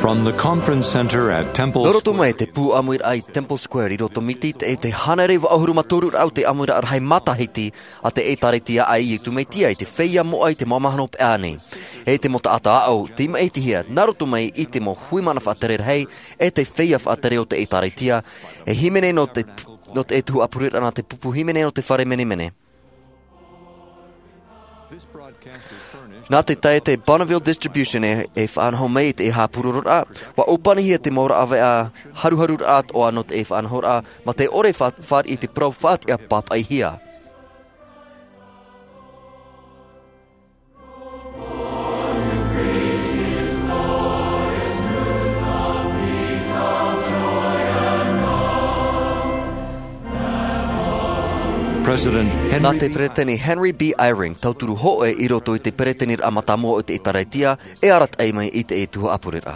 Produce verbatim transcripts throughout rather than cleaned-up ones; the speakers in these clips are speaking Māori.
From the conference center at Temple Roto mai te pu amuir ai Temple Square I roto miti te e te hanare wa ahuru matoru au te amuira ar hai matahiti a te e taretia ai I tu mei tia I te wheia mo ai te mamahano pe ane. Hei te mo ta ata au, te ima e te hia, naroto mai I te mo hui mana whaatere hei e te wheia whaatere o te e taretia e himene no te, no te e tuhu apurira na te pupu himene no te whare mene mene. Nā te tae te Bonneville Distribution e, e whaanho mei te e hapururura. Wa upani hia te maura awe a haruharur at o anot e whaanhora ma te ore whaat I te prau whaat I a pap ai hia. President Henry Nā te pereteni Henry B. Eyring tauturu hoe I roto I te peretenir amatamo o te itaraitia e arat ai mai I te e tuho apurira.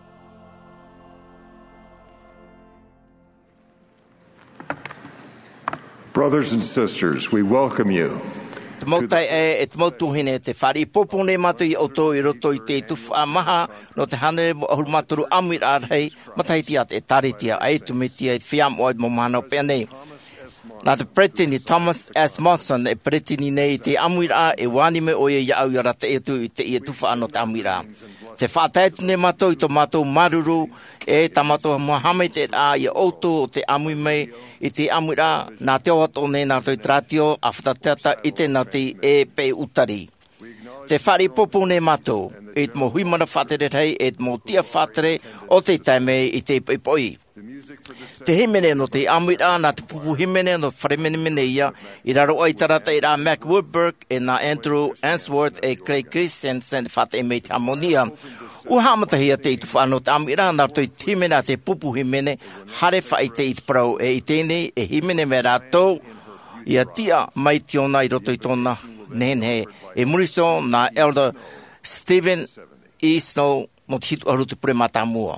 Brothers and sisters, we welcome you. Te mautai e, e te mautuhine te whari popone matu I oto I roto I te tufu a maha no te hane ahuru maturu amir arhei mataiti at e taritia ai tumitia I whiam oed mo mahana o peanei. Nā te pretini Thomas S. Monson e pretini nei te amuira e wani me oia ia au iara te etu I te ia tuwha ano te amuira. Te whātaitu ne mato I to mato maruru e ta mato Mohamed et a I auto o te amui mei I te amuira nā te oato ne nā toi tratio a whatatata I te nati e pe utari. Te whari popo ne mato e te mo huimana whatere hei e te mo tia whatere o te taime I te ipoi. Te himene no te amuira nā te pupu himene no wharemene mene ia I raro ai tarata I rā Mac Woodburg e nā Andrew Answorth e Craig Christensen whate e mei te harmonia. U hamatahia te itu whanau te amuira nā toi timene a te pupu himene hare whai te itu parau e I tēnei e himene me rātou ia tia mai tiona I roto I tōna nene e muriso nā Elder Stephen E. Snow mo te hitu aru te pure mata mua.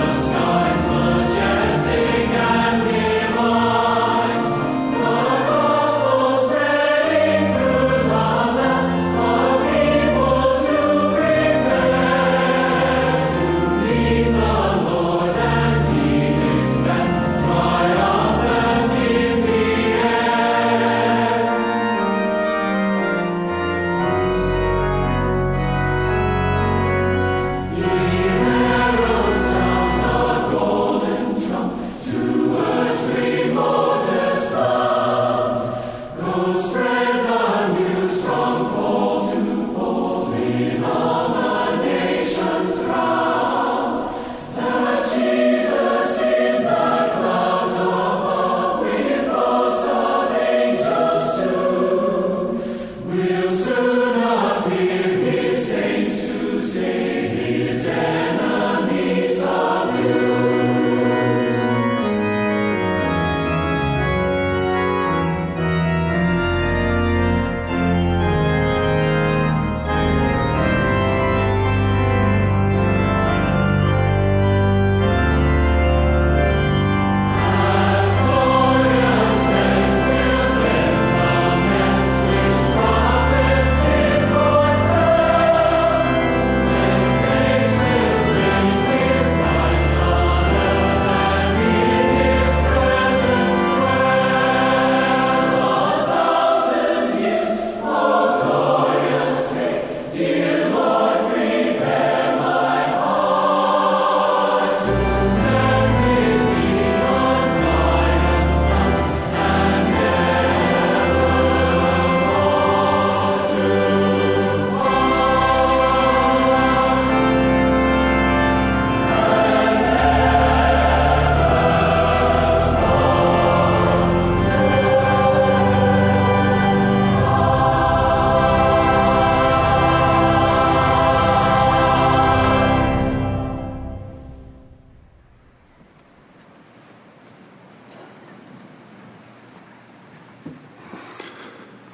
Majestic and divine, the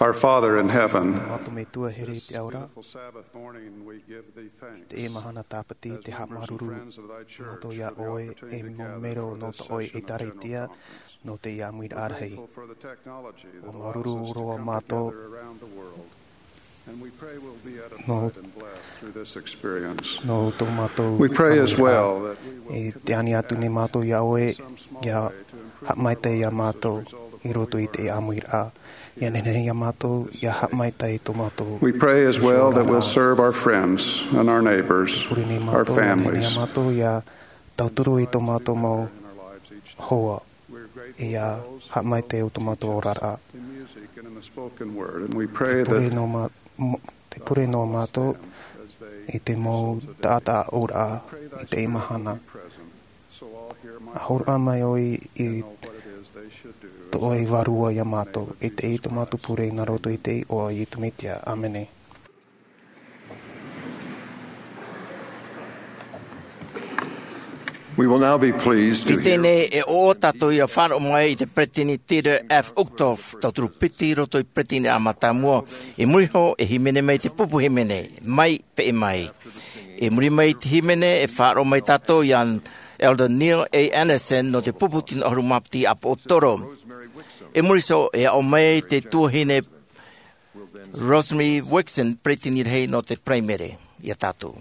Our Father in heaven, Mātou me tua here te aura, beautiful Sabbath morning, we give thee thanks. te e mahana tāpati, te ha maruru, mātou ia oe, e mo mero no te oe e tareitia, no te ia muir arhei. Grateful for the technology that O allows maruru us to roa come mātou, together around the world. And we pray we'll be No. edified and blessed through this experience. no tō mātou. We pray as amuira. well that we will E te ani atu ni mātou ia oe, ia ha mai te ia mātou, i roto i te amuira. Ia nene ia mātou, ia ha mai te tō mātou. We pray as well that we'll serve our friends and our neighbors, Puri ni our mātou, ia nene ia families. mātou, ia tauturu i tō mātou mau hoa. We're grateful Ia for those ha mai te o tō mātou orara. in music and in the spoken word, and we pray Pure that no ma, mo, te pure no mātou as they i te mō tāta ora i te imahana. present, so all hear my A hora mai oi i know what it is they should do. to oi warua ia mātou. I te i tō mātou pure i roto i te i o i tumitia. Amene. We will now be pleased I to hear tēnei e o tato ia wharo mai i te pretini tere F. Uchtov, tauturu piti roto i pretini a matamua. E muriho e himene mai te pupu himene, mai pe e mai. E muri mai te himene e wharo mai tato ian Elder Neil A. Anderson no te pupu tino aru mapti a po toro. E muriso e au mai te tuahine Rosemary Wixon pretini rei no te primary ia tato.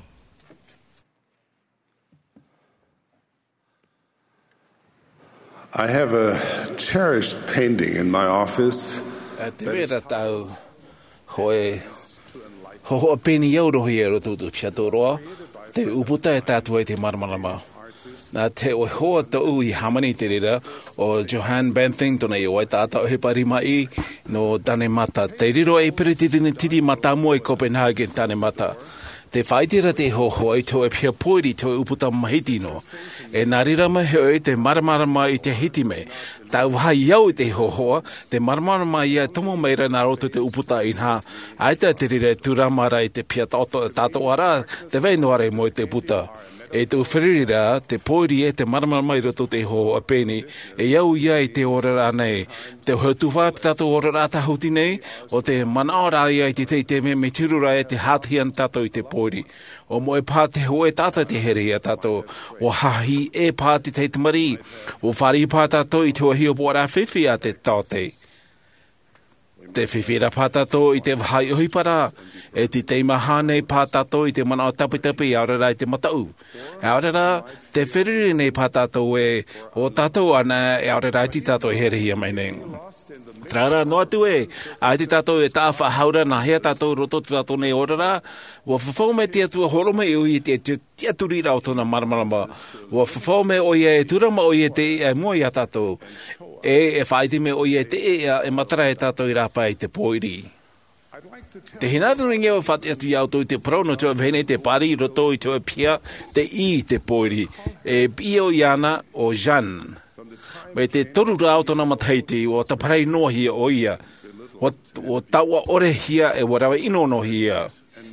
I have a cherished painting in my office. Te vera tau hoe ho ho peni euro hi ero tu tu pia toroa te uputa e tātua i te maramarama. Nā te o hoa tau i hamani te rera o Johann Banting tona i oai tātau he pari mai no tane mata. Te riro e perititini tiri mata mua i Copenhagen tane mata. Te whaitira te hoho i tō e pia poiri tō e uputa mahiti no. E nā rirama he oi te maramarama i te hitime. Tau hai iau i te hohoa, te maramarama ia tomo meira nā roto te uputa i nā. Aita te rire tūramara i te pia tātou ara, te veinoare mo i te puta. E tō whiririra, te poiri e te maramarama i roto te ho a pēni, e iau ia i te orara nei. Te hautuwha te tātou orara tahuti nei, o te manaora ia i te te te me me tirura e te hātian tātou i te poiri. O mo e pā te hoe tātou te here ia tātou, o hahi e pā te te te mari, o whari pā tātou i te wahi o pōra whiwhi a te tātei. Te whiwhira pātato i te wahai ohipara, e te teima hānei pātato i te mana o tapitapi i aurara i te matau. E aurara, te whiriri nei pātato e o tātou ana e aurara i te tātou e here hia mai nei. Trara no atu e, a te tātou e tāwha haura na hea tātou roto te tātou nei orara, ua whawhau me te atua horome i ui te te aturi rao tōna maramarama. Ua whawhau me o ia e turama o ia te e mua i a tātou. E e whaiti me o ia te e e matara e tātou i rapa i te poiri. Te hinatu ringi o whati atu i auto i te prono tua vene te pari roto i tua pia te i te poiri. E pio i ana o Jan. Me te toru rao tona mataiti o ta parei noa hia o ia. O, o taua ore hia e warawa ino no hia.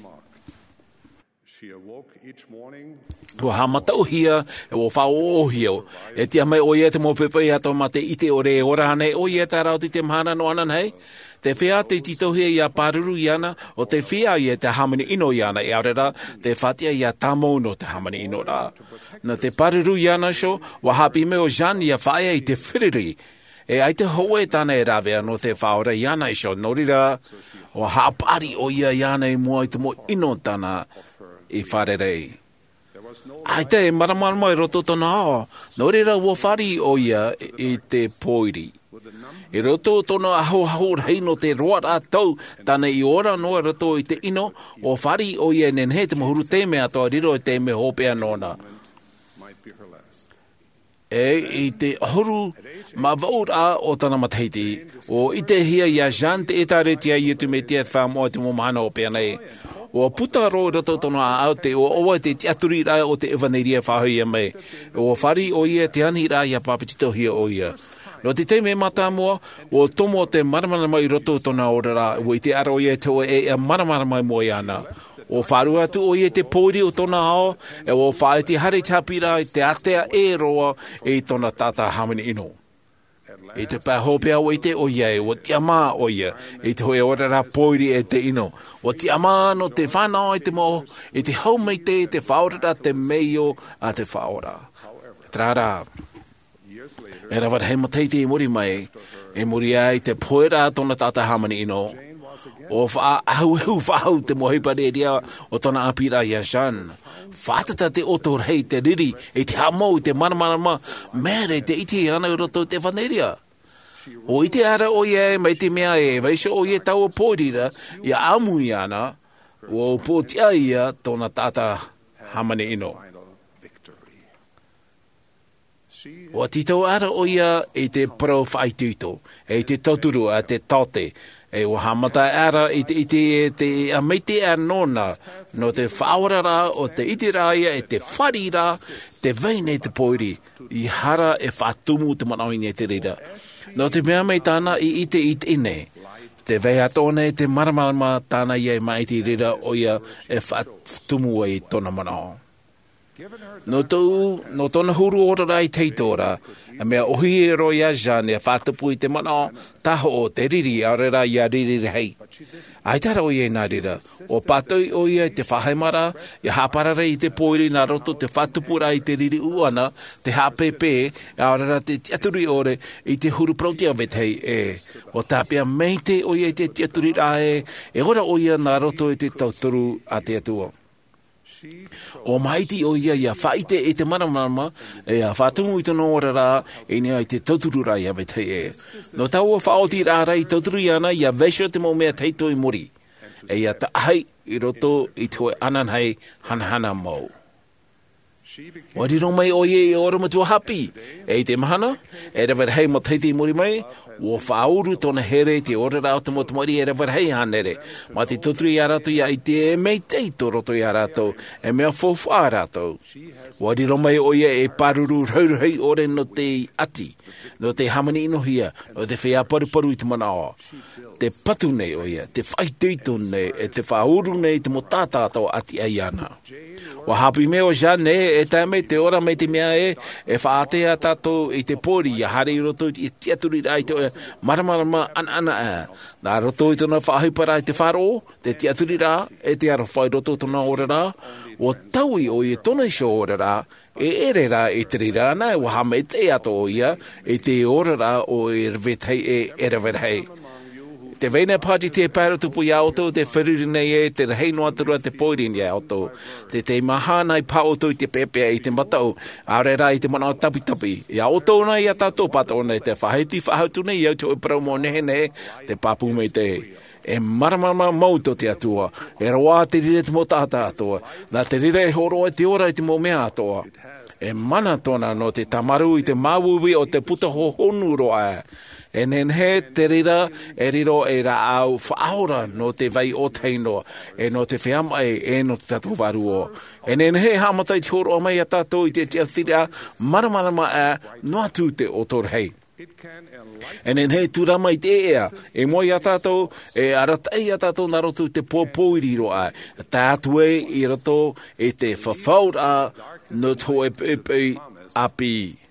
She awoke each morning. Ko ha matau hia e o whao o hia. E tia mai o ia te mopepe i ato ma te ite ore e ora hane o ia tā rao ti te mahana no anan hei. Te whea te titohia i a pāruru i ana, o te whea i a te hamani ino i ana, e aurera te whatia i a tāmou no te hamani ino rā. Na te pāruru i ana sho, wa hapi me o Jan i a whaia i te whiriri. E ai te hoe tāna e rāwea no te whaora i ana i sho, norira, o haapari o ia i ana i mua i te mo ino tāna i wharerei. Ai te e maramarama i roto tona ao, norira ua whari o ia i te poiri. E roto tono aho aho rei no te roa rātou, tāna i ora noa roto i te ino, o whari o ia nenhe te mahuru te mea toa riro e te me hopea nona. E i te ahuru ma vaur a o tana mataiti, o i te hia i a Jean te etaretia i tu me tia whamoa te momahana o pea nei. O puta ro roto tono a au te o oa te tiaturi rai o te evaneria whahui a mei. O whari o ia te ani rai a papitito hia o ia. No te teime mata mua, o tomo te maramara mai roto tona orara, o i te ara o ia te o e a maramara mai mo i ana. O wharu atu o ia te pōri o tona ao, e o whae te hare tapira i te atea e roa e tona tata hamini ino. E te pāhopea o i te o ia e o te ama o ia. E te hoe ora rā poiri e te ino. O te ama no te whanau e te mo. E te haumei te te whaorara te meio a te whaora. Trārā. E rawa hei mataiti e muri mai. E muri ai te poera tona tata hamani ino. O wha ahu hu whahau te mohipare ria o tona apira ia Jean. Whātata te otor hei te riri, e te hamau, te manamarama, mere te iti ana roto te whaneria. O ite ara o ia mai te mea e, vaisho o ia tau o pōrira, ia amu i ana, o pōtia ia tona tata hamane ino. O tito ara o ia e te pro whaituto, e te tauturu a te tote, e o hamata ara i te iti e te ameite a nona, no te whaorara o te itiraia e te wharira, te veine te poiri, i hara e whatumu te manaoine te rira. No te mea mei tāna i ite i te ine, te vea tōne te maramarama tāna i e mai te rira o ia e whatumu e tōna manao. No tau, no tōna huru ora rai teitora, a mea ohi e roi a Jean e whātapu i te mana, taho o te riri a rera i a riri hei. Ai tara o ia nā rira, o pātoi o ia te whahaimara, i hāparara i te poiri nā roto te whātupura i te riri uana, te hāpepe, a rera te tiaturi ore i te huru prautia vethei e. O tāpia meite o ia te tiaturi rae, e ora o ia nā roto i te tauturu a te atua. O maiti o ia ia whaite e te maramarama e a whātumu i tono ora rā e nea i te tauturu rai a vete e. No tau o whaoti rā rai tauturu i ana i a vesho te mo mea teito i mori. E ia ta ahai i roto i toe ananhei hanahana mau. O riro mai o ie i ora matua hapi. E i te mahana, e rewar hei mo teiti i mori mai, o whauru tona here te ora rao te motamori e rewar hei hanere. Ma te tuturu i arato ia i te e mei teito roto i arato, e mea fofu a arato. O riro mai o ie e paruru rauruhei ore no te ati, no te hamani inohia, no te whea paruparu i te manao. Te patu nei o ia, te whaiteito nei, e te whauru nei te mo tātātau ati ai ana. O hapi me o Jean ne, e taimei te ora mei te mea e, e whaatea tātou i te pōri, i hare i roto i tiaturi rai te maramarama an ana e. Nā roto i tona whaahipara i te wharo, te tiaturi rā, e te aro whai roto tona ora rā, o taui o i tona isho ora rā, e ere rā e te rira ana, o hama e te ato o ia, e te ora rā o e revethei e ereverhei. Te veina pāti te pāratupu i auto, te whiriri nei e, te rehei noa turua te poiri ni auto. Te te mahana i pāoto i te pepea i te matau, arera i te mana tapi tapi. I auto na i a tātou pato nei te whaheti whahautu nei i auto e paraumo nehe nehe, te papu mei te. E maramama mauto te atua, e roa te rire te mo tāta atua, nā te rire e horoa te ora i te mo mea atua. E mana tona no te tamaru i te mawuwi o te puta ho honu roa e. E nen he te rira, e riro e ra au whaora no te vai o teino, e no te whiamai e no te tatou waruo. E nen he hamatai te horo o mai a tatou i te te athiria, maramarama e no atu te o tor hei. E nen he turama i te ea, e moi a tatou, e aratai a tatou na roto te pōpōiri roa, tātu e i roto e te whawhaura no tō e pēpei api.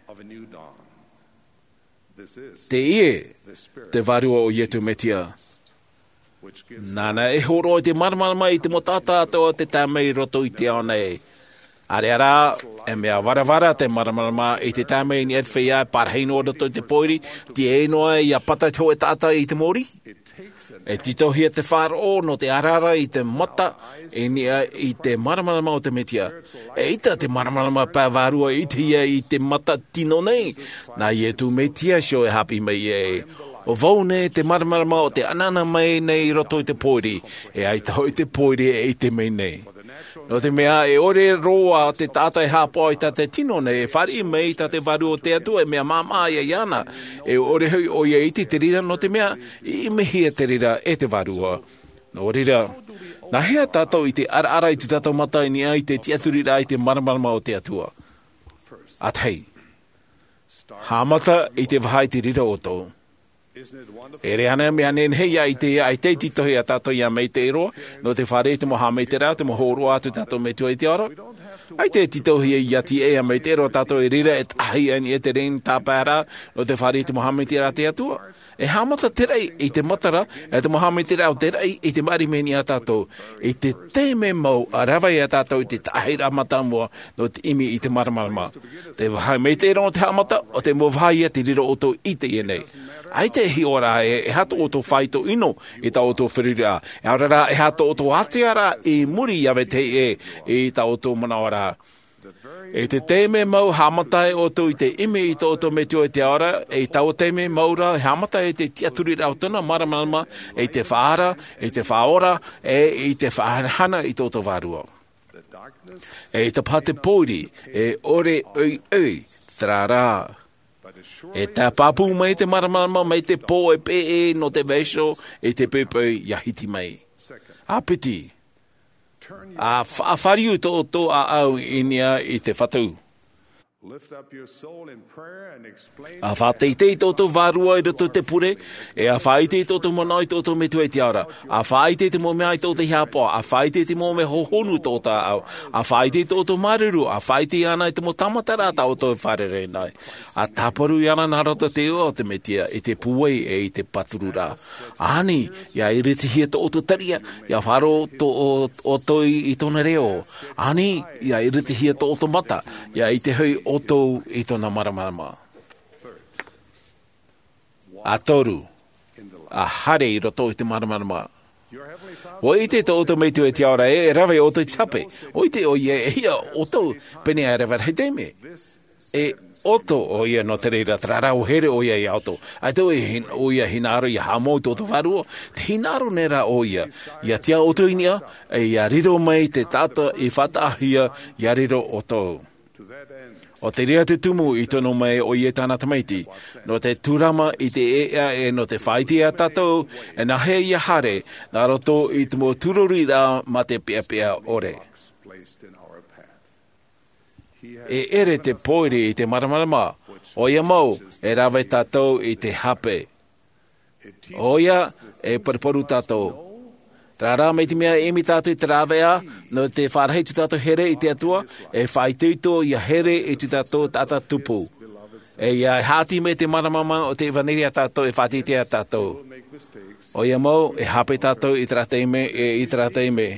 Te ie, te varua o ietu metia. Nāna e horo i te maramarama i te motata ato te tāmei roto i te aonei. Are ara, e mea warawara te maramarama i te tāmei ni edwhia parheino roto i te poiri, te enoa i a pata tō e tāta i te mori. E titohia te whāro no te arara i te mata e nia i te maramarama o te metia. E ita te maramarama pāwarua i te ia i te mata tino nei. Nā i e tu metia sio e hapi mai e. O vau ne te maramarama o te anana mai nei roto i te poiri. E ai tau i te poiri e i te mei nei. No te mea e ore roa te tata e hāpō i ta te tino nei, e whari mei ta te waru o te atua, e mea māma ia iana, e ore hui o ia iti te rira, no te mea i mehia te rira e te warua. No rira, nā hea tātou i te ara ara i te tātou mata i ni ai te tiaturira i te maramarama o te atua. At hei, hāmata i te wahai te rira o tō. E re ana mea nen hei ai te ai te titohi a tato ia mei te ero, no te whare te moha mei te rao, te mohoro atu tato me tua i te ora. Ai te titohi e iati e a mei te ero tato e rira e tahi ani e te ren tāpara, no te whare te moha mei te rao te atua. E hamata te rei i te matara, e te moha mei te rao te rei i te mari meni a tato, i te teme mau a rawai a tato i te tahi ramata mua, no te imi i te maramarama. Te wahai mei te ero te hamata, o te mowhai a te rira o tō i te ienei. Ai te hi ora e, e hato o tō whaito ino i ta o tō whirira. E arara e hato o tō atiara i muri awe te e i ta o tō manaora. E te teme mau hamatai o tō i te ime i tō tō me tō i te ora, e tau teme maura hamatai e te tiaturi rau tana maramalama, e te whaara, e te whaora, e i te whaarahana i tō tō wārua. E te pate pōri, e ore ui ui, trārā. E tā papu mai te maramalama, mai te pō e pe e no te veisho, e te pēpau iahiti mai. A piti. A whariu tō tō a au inia i te whatau. A whateitei tō tō wārua i roto te pure, e a whaitei tō tō mana i tō tō me tue te ara. A whaitei te mō mea i tō te hiapoa, a whaitei te mō me hohonu tō tā au, a whaitei tō tō maruru, a whaitei ana i te mō tamatara tā o tō wharere nei. A taparu i ana nā rata te ua o te metia, i te puei e i te paturura. Ani, ia i ritihia tō o tō taria, ia wharo tō o tō i tōna reo. Ani, ia i ritihia tō o tō mata, ia i te hui o tō i tōna maramarama. A toru, a hare i roto i te maramarama. O i te tō tō mei tu e te aura e, e rawe o tō chape. O i te o ia e hia o tō pene a rewa hei teime. E oto o ia no te reira trara o here o ia i auto. Ai tō e o ia hinaro i hamo tō tō wharua. Te hinaro nera o ia. Ia tia oto inia, e ia riro mai te tata i whatahia, ia riro o tō. O te rea te tumu i tono mai o ie tāna tamaiti, no te turama i te ea e no te whaiti a tatou, e na he ia hare, nā roto i te mō tururi rā ma te pia pia ore. E ere te poiri i te maramarama, o ia mau e rawe tatou i te hape. O ia e pariporu tatou. Trārā mei te mea e mi tātou i te rāwea, no te whārahei tu tātou here i te atua, e whaituito i a here i tu tātou tātou tupu. E ia hāti me te maramama o te vaneria tātou e whātiti a tātou. O ia mau e hape tātou i trāteime e i trāteime.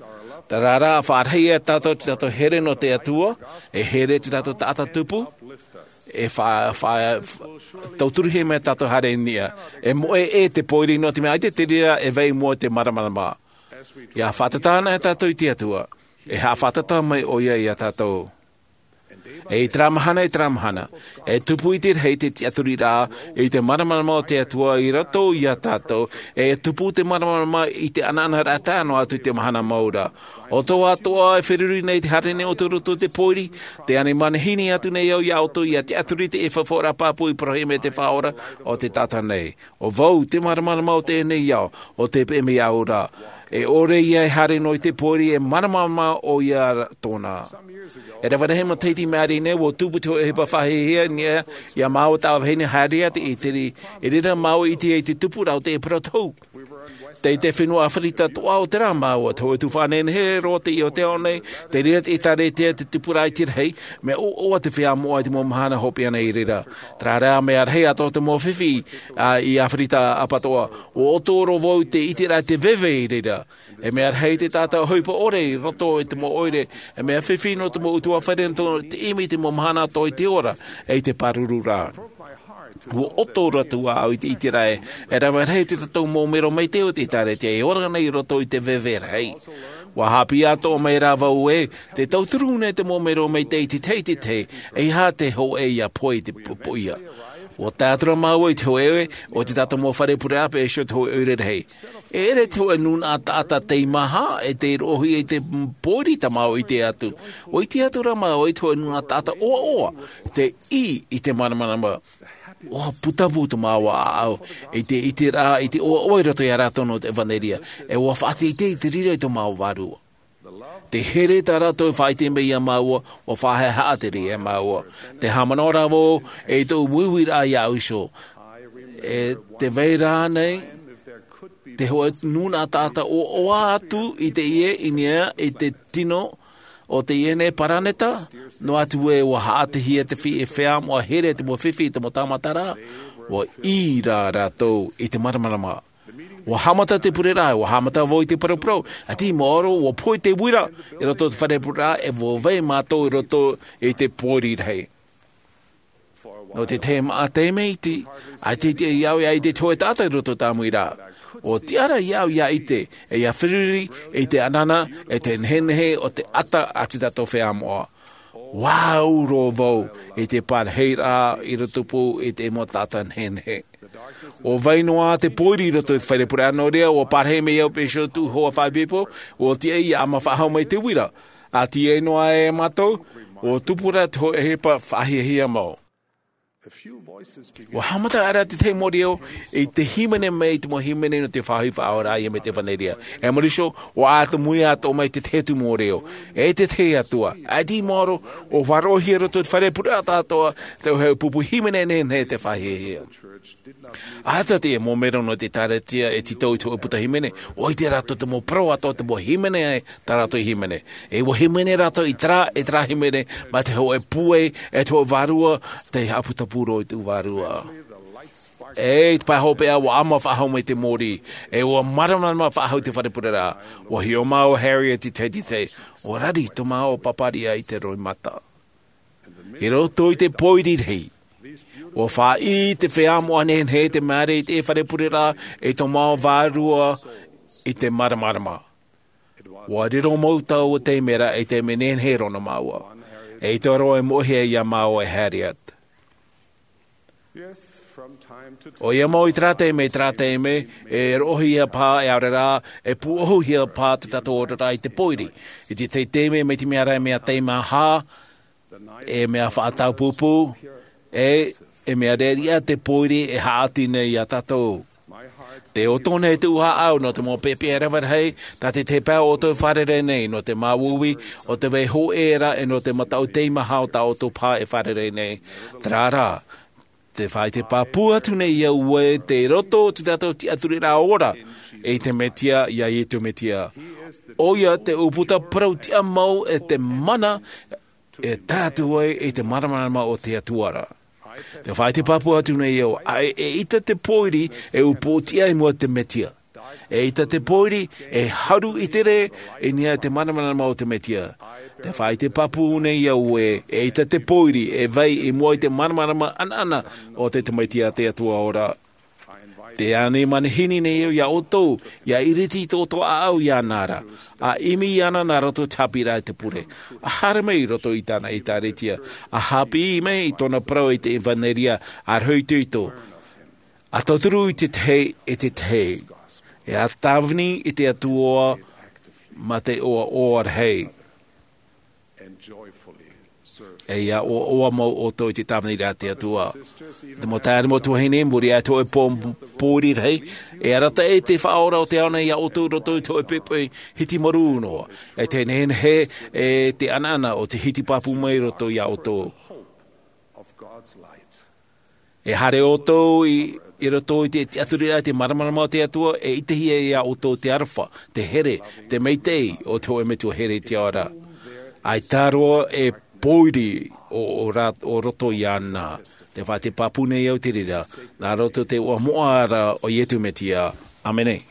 Trārā whārahei a tātou tu tātou here no te atua, e here tu tātou tātou tupu, e wha, wha, tauturu he mea tātou hare nia. E moe e te poiri no te mea, ai te terira e vei mua te maramarama. Ia whātatāna e tātou i te atua. E hā whātata mai o ia i a tātou. E i tramahana e tramahana. E tupu i te rei te tiaturi rā, e i te maramarama o te atua i rato i a tātou. E tupu te maramarama i te anana rata no atu i te mahana maura. O tō atoa e whiruri nei te harene o tō roto te poiri, te ane manahini atu nei au i auto i a te aturi te e whawhora pāpui proheme te whaora o te tata nei. O vau te maramarama o te nei au, o te peme au rā. E ore ia e hare no i te poiri e maramama o ia tōna. E rawa rehe ma teiti meari ne, wo tūputo e hepa whahehea nia, ia māo tāwa hene haria te i teri, e rira māo i te e te tupu rau te e pratou. Te te whenua awharita toa o te rā māua, tau e tu whanene he rote i o te one, te rira te tare te te tupura i tirhei, me o oa te whea moa i te mō mahana hopi ana i rira. Tra rā me arhei ato te mō whiwhi uh, i awharita apatoa, o o tōro vau te itira te veve i rira. E me arhei te tātou haupa ore i roto i te mō oire, e me a whiwhi no te mō utua wharento te imi te mō mahana to i te ora, e te paruru rā. Wo oto ratua au i te itirae, e rawa rei te tatou mō mero mei te o te tare te e ora nei roto i te vewe rei. Wa hapi ato mei rawa ue, te tauturune te mō mero mei te i te te te te, e ha te ho e ia poi te pupuia. O tātura maua i te hoe, o te tata mō whare pure ape e sio te hoe ure rei. E ere te hoe nuna a tata te maha, e te rohi e te pōri ta mau i te atu. O i te atura mau i te hoe nuna tata oa oa, te i i te manamanama. O putapu tu maua au, e te i te rā, i te oa oa roto i a ratono te vaneria, e oa whaati i te i te rira i te mau warua. Te here ta rato e whaite me ia maua, o whahe haateri e maua. Te hamanora wo, e tō muiwira i au iso. e te veira nei, te hoa nuna tata o o atu i te ie inia i te tino o te iene paraneta, no atu e o haate hia te fi e whea mo here te mo whiwhi te mo tamatara, o i rā rātou i te maramarama. O hamata te purera, o hamata voi te parapro, a ti moro o poi te wira, i roto te whare purera, e vo vei mātou i roto i te pōri rei. No te te maa te meiti, a te te iau ia i te toe tata i roto tā muira. O te ara iau ia i te, e ia whiriri, e te anana, e te nhenehe o te ata atu tato whea moa. Wau ro vau, e te parheira i roto pū, e te mo tata nhenehe. O vainoa te poiri roto i whaere pura anō rea, o parhe me iau pesho tu hoa whai pepo, o te ei ama whahau mai te wira. A ti e noa e matou, o tupura te hoa hepa whahia mau. Wa hamata ara te te morio e te himene mei te mo himene no te whahi whaora ia me te whaneria. E morisho, o ata mui ato mai te te tu morio. E te te atua. A di moro, o warohi roto te whare pura atoa, te heu pupu himene ne ne te whahi hia. Ata te e mo mero no te taratia e ti tau i tau puta himene, o i te rato te mo pro ato te mo himene e ta rato i himene. E mo himene rato i tra e tra himene, ma te ho e pue e to varua te aputa puro i tu varua. E te pai hopea wa ama whahau mai te mori, e o maramarama whahau te wharepurera, o hi o mao Harriet i te te, o rari to mao paparia i te roi mata. He roto i te poiri rei. O wha i te wheamo ane he te mare i te wharepurera e to mao vārua i te maramarama. Wa riro mautau o te mera e te menen he rona maua. E te roe mohea ia mao e Harriet. O ia mau i trate me trate me e rohi ia pā e aurera e puohu ia pā te tato orara i te poiri. I te te teme me te meara mea te maha e mea whaatau pupu e e mea reria te poiri e haatine i a tatou. Te otone te uha au no te mo pepe e rewar hei, ta te te pēo o te wharere nei no te mawuwi, o te wei ho era e no te matau teima hao ta o tō pā e wharere nei. Trara, te whai te pāpua tune ia ue te roto te tato ti aturira ora, e te metia ia i te metia. O ia te uputa parau tia mau e te mana e tātuai e te maramarama o te atuara. Te whai te papua tune iau, e ita te poiri e upotia i mua te metia. E ita te poiri e haru i te re e nia te manamanama o te metia. Te whai te papu nei iau e, e ita te poiri e vai i mua i te manamanama anana o te te metia te atua ora. Te ane manihini nei iau ia otou, ia iriti tō tō au ia nara. A imi ana na roto tapira i te pure. A hara mei roto i tāna i tā retia. A hapi i mei i tōna prau i te invaneria ar hui tuito. A tauturu i te te e te te. E a tawni i te atua ma te oa oar hei. E ia o oa mau o tō i te tāmani rā te atua. Te mo tāre mo tuahine, muri a tō e pōri rei, e arata e te whaora o te ana ia o tō roto i tō e pepe hiti maru unoa. E te nehen he e te anana o te hiti papu mai roto ia o tō. E hare o tō i i roto i te aturira te maramarama o te atua, e ite hi e ia o tō te arwha, te here, te meitei o tō e me tu here te ora. Ai tāroa e poiri o, o, rat, o roto i ana. Te whai te papune iau te rira. Nā roto te ua moara o ietu metia. Amenei.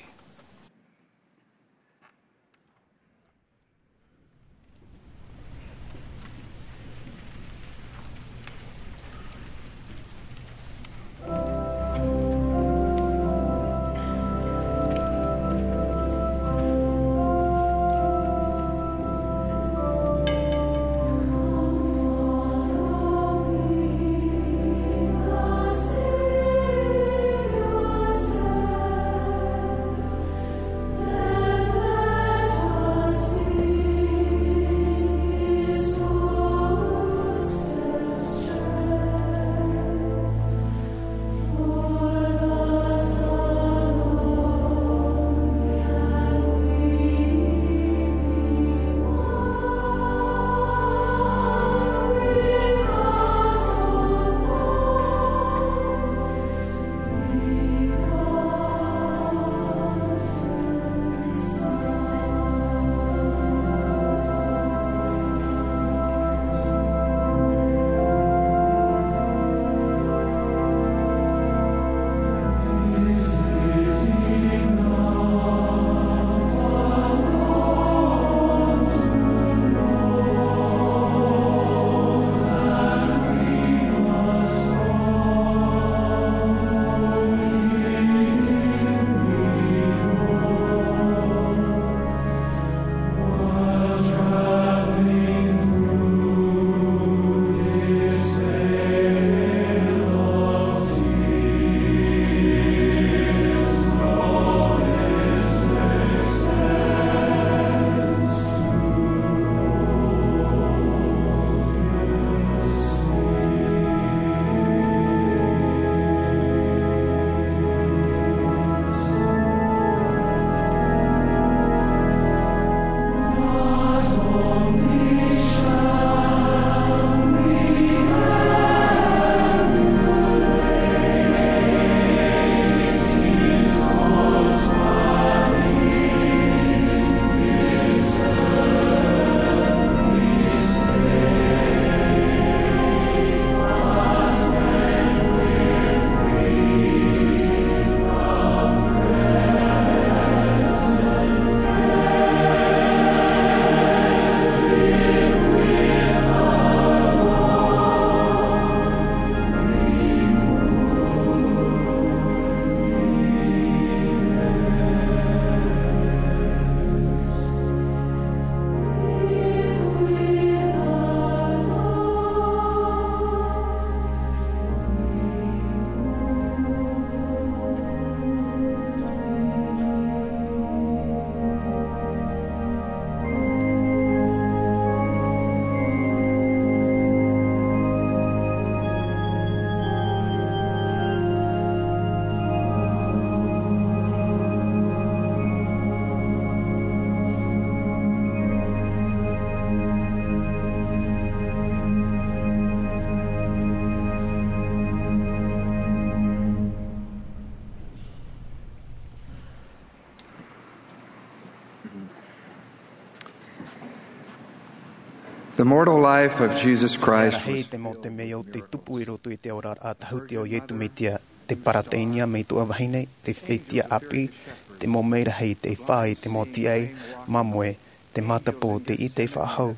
The mortal life of Jesus Christ hei was te mo te meo te tupu i roto i te ora a tahuti o ietu me tia te parateinia me tua wahine, te whetia api, te mo meira hei te whai, te mo tiai, mamwe, te matapo, te i te whahau.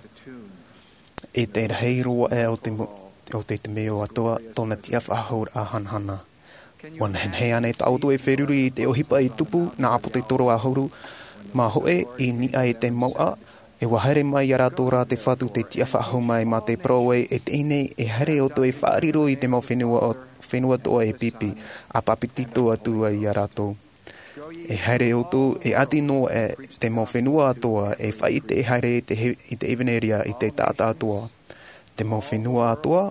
E te rei roa e o te, o te te meo atoa, tona tia whahau a hanhana. Wan hen hei ane ta auto e wheruri i te ohipa i tupu, na apo te toro a hauru, ma hoe i ni ai te maua, e wahere mai a rato rā te whatu te tia whahau mai ma te proe e tēnei e here o to e whaariro i te mau whenua, o, whenua toa e pipi a papitito atua i a rato. E here o to e ati no e te mau whenua atoa e whai te here i te, i te eveneria i te tāta atoa. Te mau whenua atoa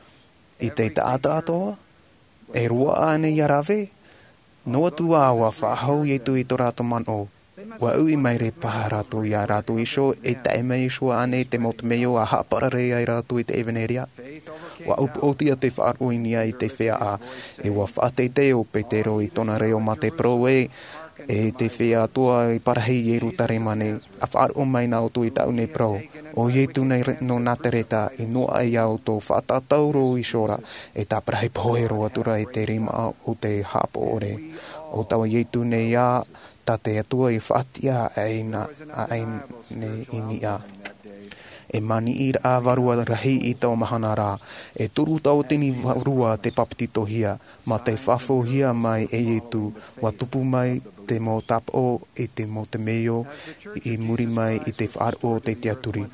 i te tāta atoa e rua ane i a rave. No atu awa whahau i tu i to rato man o. Wa ui mai re paha rato i a rato iso e tae mai iso ane te motumeo a haparare ai rato i te eveneria. Wa upu otia te whaaruinia i te whea a e wa whaatei o petero i tona reo ma te proe e te whea atua i parahei e rutare mane a whaaru mai na o tu i taune pro. O ye tu nei no natereta i noa ai au tō whaatatauro i sora e tā parahei poero atura i te rima o te hapo ore. O tawa ye tu nei a ta te atua i whaatia aina aina i ni a. E mani i a varua rahi i tau mahana rā. E turu tau tini varua te papitito hia, ma te whafo hia mai e etu, wa tupu mai te mo tapo i te mo te meo, i muri mai i te whaaro te teaturi.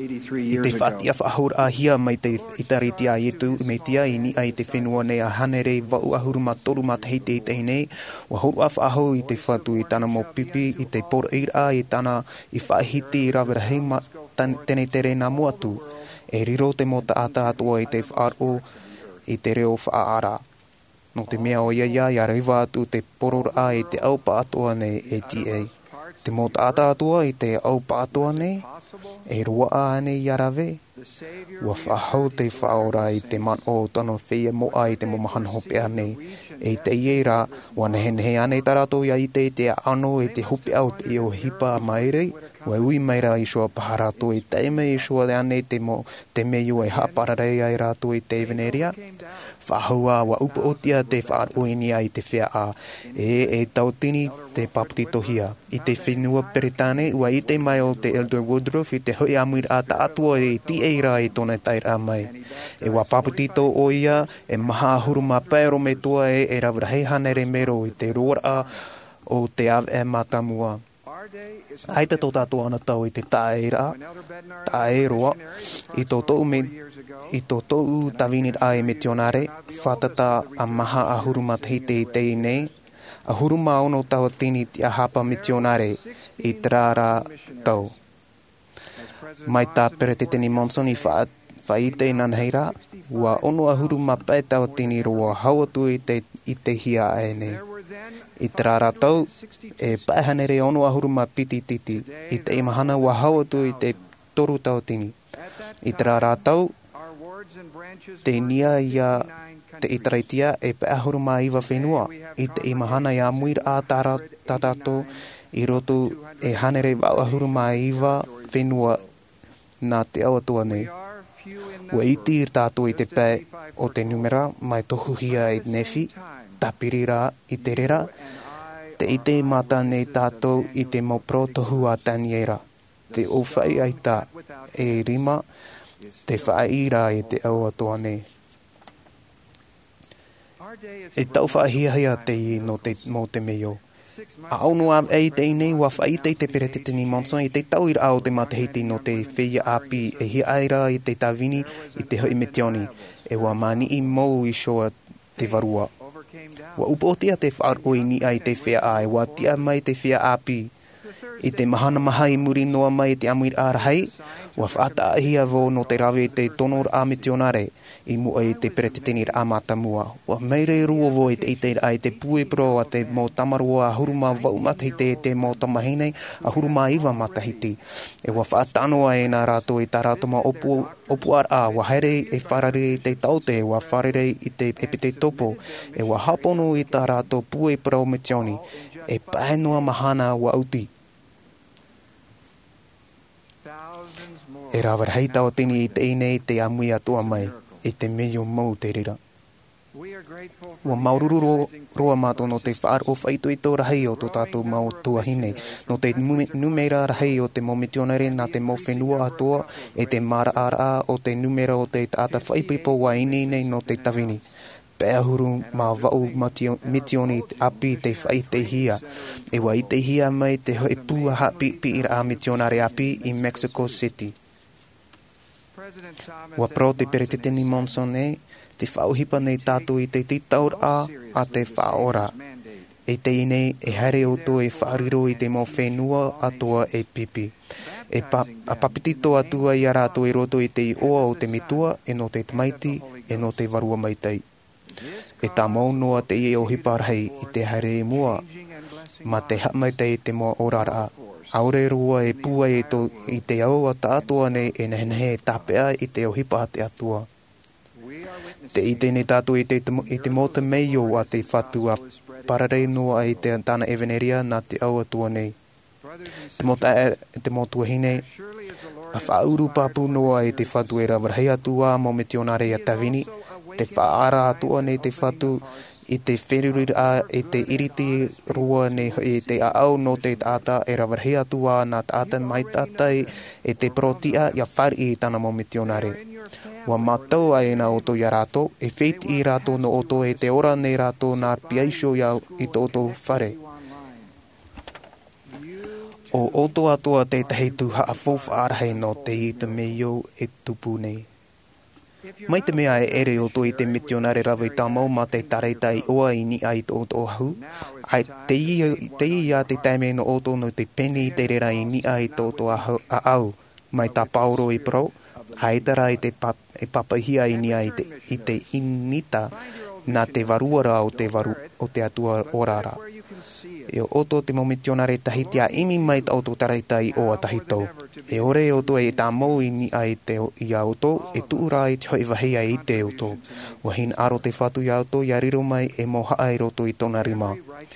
I te whaatia whahur a hia mai te itariti a etu, me tia i ni ai te whenua nei a hanere wau ahuru ma toru ma te heite i te hinei, wa huru a whahau i te whatu i tana mo pipi, i te pora ira i tana i whaahiti i rawera heima, tēnei tere nā muatu, e riro te mo ta ata atua i te whaaro i te reo whaara. No te mea o ia ia, ia reiwa atu te porora i te aupa atua nei e T A. Te mo ta ata atua i te aupa atua nei, e rua ane i arawe. Ua whahau te whaora i te man o tano whia moa i te momahana hope ane. E te iera, ua nehenhe ane tarato ia i te te ano e te hope au te o hipa mairei. Ua ui mai rā isua paharato i teime isua de ane te mo te meiu e hapararei ai rato i te eveneria. Whahua wa upa otia te whaaroini ai te whea a e e tautini te paputitohia. I te whenua peretane ua i te mai o te Elder Woodruff i te hui amuir a ta atua e ti eira i tona taira mai. E wa paputito o ia e maha huruma paero me toa e e rawrahei hanere mero i te roa o te ave e matamua. Ai te tō tātua ana tau i te taeira, taeroa, i tō tōu me, i tō tōu tawinir ai me tionare, whatata a maha a huruma teite i te nei, a huruma ono tau tini ti a hapa me tionare i trara tau. Mai tā pere te tini Monson i whaite i nanheira, ua ono a huruma pai tau tini roa hauatu i te, i te hia ai nei. I te rara tau, e paehanere ono ahuruma piti titi, i te imahana wa hauatu i te toru tau tini. I te rara tau, te nia ia te itaraitia e paehuruma iwa whenua, i te imahana ia muir a tara tatato, i roto e hanere wau ahuruma iwa whenua nā te awatua nei. Ua iti i tātou i te pae o te numera mai tohuhia i nefi, tapirira i te rera, te ite mata nei tātou i te mopro tohu a taniera, te o whai aita e rima, te whai ira i te au atoa nei. E tau whahiahia te i no te mo te meo. A aunu a ei te inei wa whai te te pere te tini Monson i te tau ira au te matahiti no te whia api e hi aira i te tawini i te hui metioni, e wa mani i mou i shoa te varua. Wa upotia te whaaroini ai te whea ai, wa tia mai te whea api. I te mahana mahai muri noa mai te amuir ārahai, wa whaata ahia vo no te rawe te tonor a metionare, i mua i te peretetenir a matamua. Wa meire rua vo i te ite ai te pue pro a te mo tamarua a huruma vau matahite e te mo tamahine a huruma iwa matahiti. E wa whaatanoa e nā rato i tā ratoma opu, opu ar a wa haere e wharare i te taute, wa wharare i te epite topo, e wa hapono i tā rato pue pro metioni, e paenoa mahana wa uti. E rawar hei tau tini i te ine i te amui atua mai, i te meo mau te rira. Ua maururu ro, roa mātou no te whaar o whaitu i tō rahei o tō tātou mau tuahine. No te numera rahei o te momitionare nā te mo whenua atoa e te mara ara o te numera o te tāta whaipipo wa ini nei no te tawini. Pēhuru mā wau mitioni api te whai te hia. E wa i te hia mai te hoi pūaha pi pi ira a mitionare api i Mexico City. Wa pro te peretitini Monson e, te whauhipa nei tātou i te titaur a a te whaora. E te ine e haere o tō e whaariro i te mo whenua atua e pipi. E pa, a papitito atua i a rātou i roto i te i oa o te mitua e no te tamaiti e no te varua maitai. E tā maunoa te i o hiparhei i te haere e mua, ma te hamaitai te mo orara. Aure rua e pua e to, i te au a tātua nei e nehenehe e tāpea i te o hipa te atua. Te i tēnei tātou i te, i te mōta meio a te whatua pararei noa i te tāna eveneria nā te au atua nei. Te mōta e te mōtua hinei, a whauru papu noa i te whatu e rawarhei atua mō me tionare a tawini, te whaara atua nei te whatu i te wherurira e te iriti rua nei i te aau no te tāta e rawarhei atua nā tāta mai tātai e te protia ia whari i tāna mō me tionare. Wa matau ai na oto ya rato, e wheit i rato no oto e te ora nei rato nā piaisho ia i to oto whare. O oto atoa te tahi tu haa fofa arahei no te i te meo e tupu nei. Mai te mea e ere oto i te mitionare rawa i tamau ma te tareita i oa i ni ai to oto ahu. Ai te i a te taime no oto no te peni i te rera i ni ai to oto ahu a au, mai ta pauro i pro. Haitara i te pap, e papahia i nia i te, i te inita nā te varuara o te, varu, o te atua orara. E oto te momitionare tahitia imi mai ta oto taraita i oa tahitou. E ore oto e tā mau i ni ai te i a oto, e tuura i te hoi wahia i te oto. Wahin aro te whatu i a oto, i a riro mai e moha ai roto i tona rima.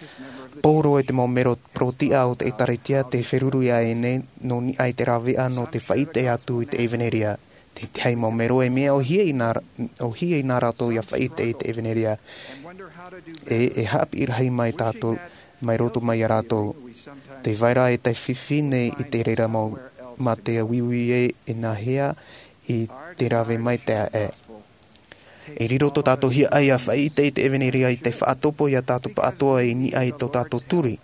Pōro e te mo mero protia o te etaritia te wheruru ia e ne no ni ai te rawea no te whaite atu i te eveneria. Te te hei mo mero e mea o hia i nā, o hia i nā rato ia whaite i te eveneria. E, e hapi i rahi mai tātou, mai roto mai a rato. Te vaira e te whiwhine i te reira mo ma te wiwi e e nā hea i te rawe mai te a e. E riro to tātou hia ai a whaite i te eveneria i te whaatopo i a tātou paatoa i ni ai to tātou turi.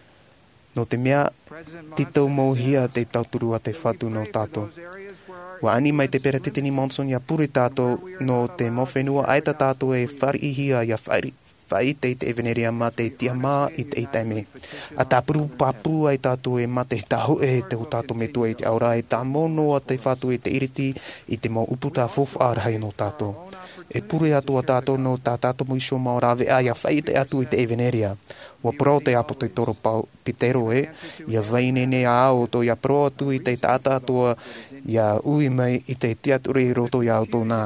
No te mea, titau mō hia te tauturu a te whatu no tātou. Wa ani mai te pera titini Monson ia puri tātou no te mowhenua aita tātou e whari hia ia whari. Whaite i te eveneria ma te tia mā i te itaime. A tā puru papu ai tātou e ma te tahu e te o tātou me tua i te aura e tā monoa te whatu i te iriti i te mo uputa fofa arhai no tātou. E puri atua tātou no tā tātou muisho mao rawe a ia whaite atu i te eveneria. Wa pro te apo te toro pau pitero e, ia vaine ne a ao to ia pro atu i te tāta atua ia ui mai i te tiaturi roto ia auto nā.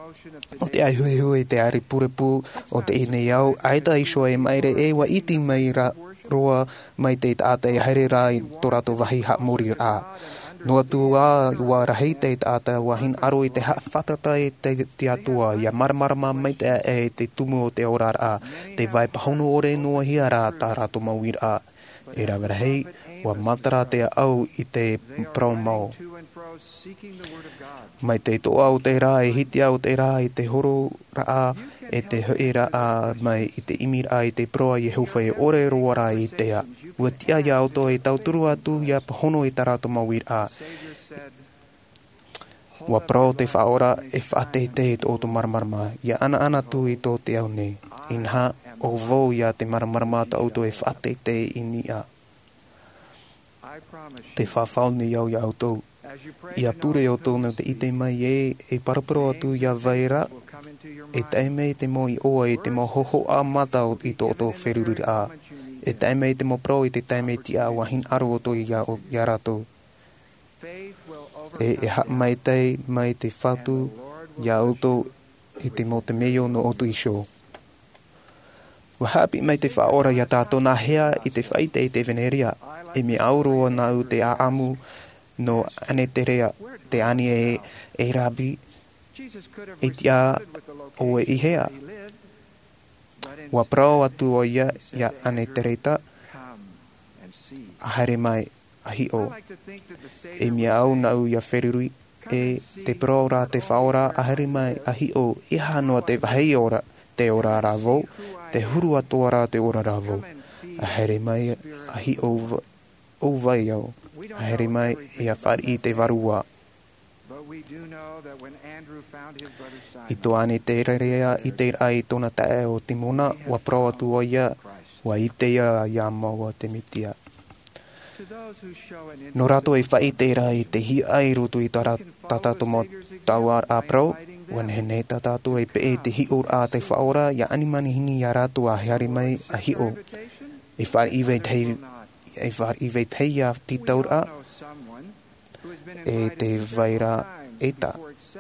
O te ai hui hui te ari purepu o te inei au, aita iso e maire e wa iti mai ra, roa mai te tāta e haere rā i tō rato wahi ha mori rā. No atu a ua rahei te tāta wahin aro i te ha whatata e te, te atua, ia maramarama mai te e te tumu o te ora rā, te vai pahono ore noa hia rā tā rato mauir a. E rawa rahei, wa matara te au i te promau. Mai te toa o te rā e hitia o te rā i te horo rā e te hoi rā mai i te imi rā i te proa i heuwha e ore roa rā i te a. Ua tia ia auto e tauturu atu ia pahono i tarato mawir a. Ua pro te whaora e whaate te e tō maramarama. Ia ana ana tu i tō te au nei. Inha o vau ia te maramarama ta auto e whaate te i ni a. Te whawhau ni au ia auto. Ia pure o tōna te ite mai e e paraparo atu ia vaira e taime te mo i oa e te mo hoho a mata o i tō tō wherururi a. E taime te mo pro i te taime ti a wahin aro o tō i a, a rato. E, e ha mai tei mai te whatu ia auto i te mo te meo no otu isho. Wa hapi mai te whaora ia tātou nā hea i te whaite i te veneria. E me auroa nā u te aamu no ane te rea te ani e, e rabi e tia o e ihea. Wa prao atu o ia ia ane te reita a haere mai a hi o. E mia au na u ia wherurui e te prao rā te whaora a haere mai a hi o i hanoa te wahei ora te ora rāvou, te huru atoa rā te ora rāvou. A haere mai a hi o, o vai au. A haere mai i a whari i te warua. I to ane te rerea i te ai tona tae o Timona, wa prao atu o ia, wa i te ia ia maua te mitia. No rato e whai te ra i te hi ai rutu i tara tatato mo tauar a prau, wan hene tatato e pe e te hi ur a te whaora, ia animani hini ia rato a heari mai a hi o. E whar i vei tei, e whar i vei tei a titaur a, e te vaira e ta.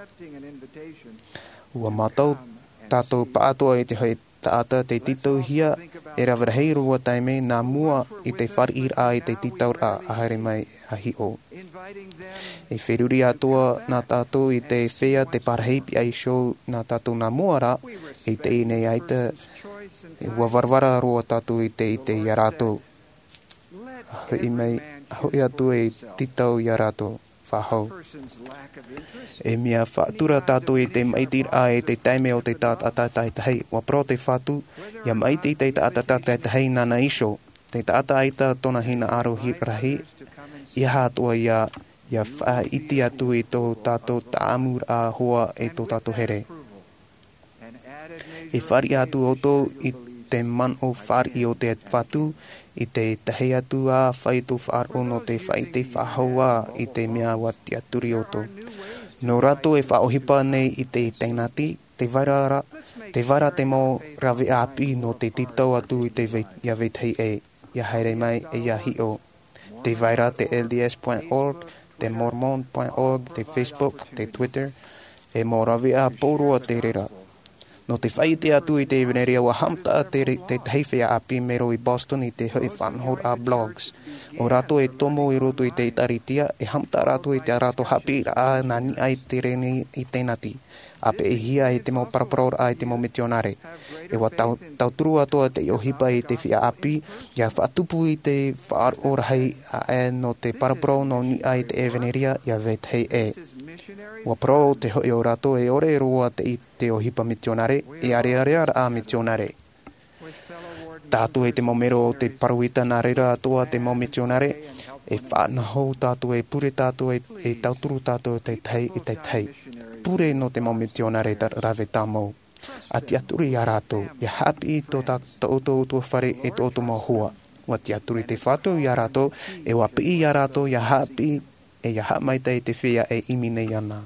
Ua matau tātou pātoa e te hoi taata te titau hia, e rawrahei rua taime nā mua i te wharir a i te titaur a a haere mai a hi o. E wheruri atoa nā tātou i te whea te paraheipi ai show nā tātou nā mua ra, i te inei aita, e ua warwara roa tātou i te i te i a rātou. Hoi mai, hoi atu e titau i a rātou. Whahau. E mea whaatura tātou e te maitir a e te taime o te tātata tai tahei. Wa pro te whatu, ia maiti te tātata tai tahei nana iso. Te tāta aita tona hina aro hi rahi, ia hātua ia, ia wha iti atu e tō tātou tāmur a hoa e tō tātou here. E whari atu o tō i te man o whari o te whatu, i te tahe atu a whai tō whaaro no te whai te whahaua i te mea wati aturi o tō. No rato e whaohipa nei i te teinati, te vairara, te vaira te mo rawe api no te titau atu i te ia veithei e, ia haere mai e ia hi o. Te vaira te L D S dot org, te mormon dot org, te Facebook, te Twitter, e mo rawe a pōrua te rera. No te whai te atu i te veneria wa hamta te, te tehiwhea api mero i Boston i te hoi whanhor a blogs. O rato e tomo i roto i te itaritia, e hamta rato i te rato hapi a nani ai te reni i tenati. Ape e hia e te mo paraparor a i te mo misionare. E wa tau, tau turu atoa te ohipa i te whia api, ia whaatupu i te whaar orahei a e no te paraparor no ni ai te e veneria, ia vethei e. Wa pro te hoi o rato e ore roa te i te ohipa misionare, e are are are a misionare. Tātu e te momero o te paruita nā reira atoa te mo misionare, e whanahou tātu e pure tātu e, e tauturu tātu e te tei i te tei. Pure no te mo misionare ta rave tāmou. A te aturi a rato, ia hapi i tō tātou utua whare e tō mo hua. Wa te aturi te whātou i a rato, e wapi i a rato, ia hapi e ia ha mai te te whea e imi nei ana.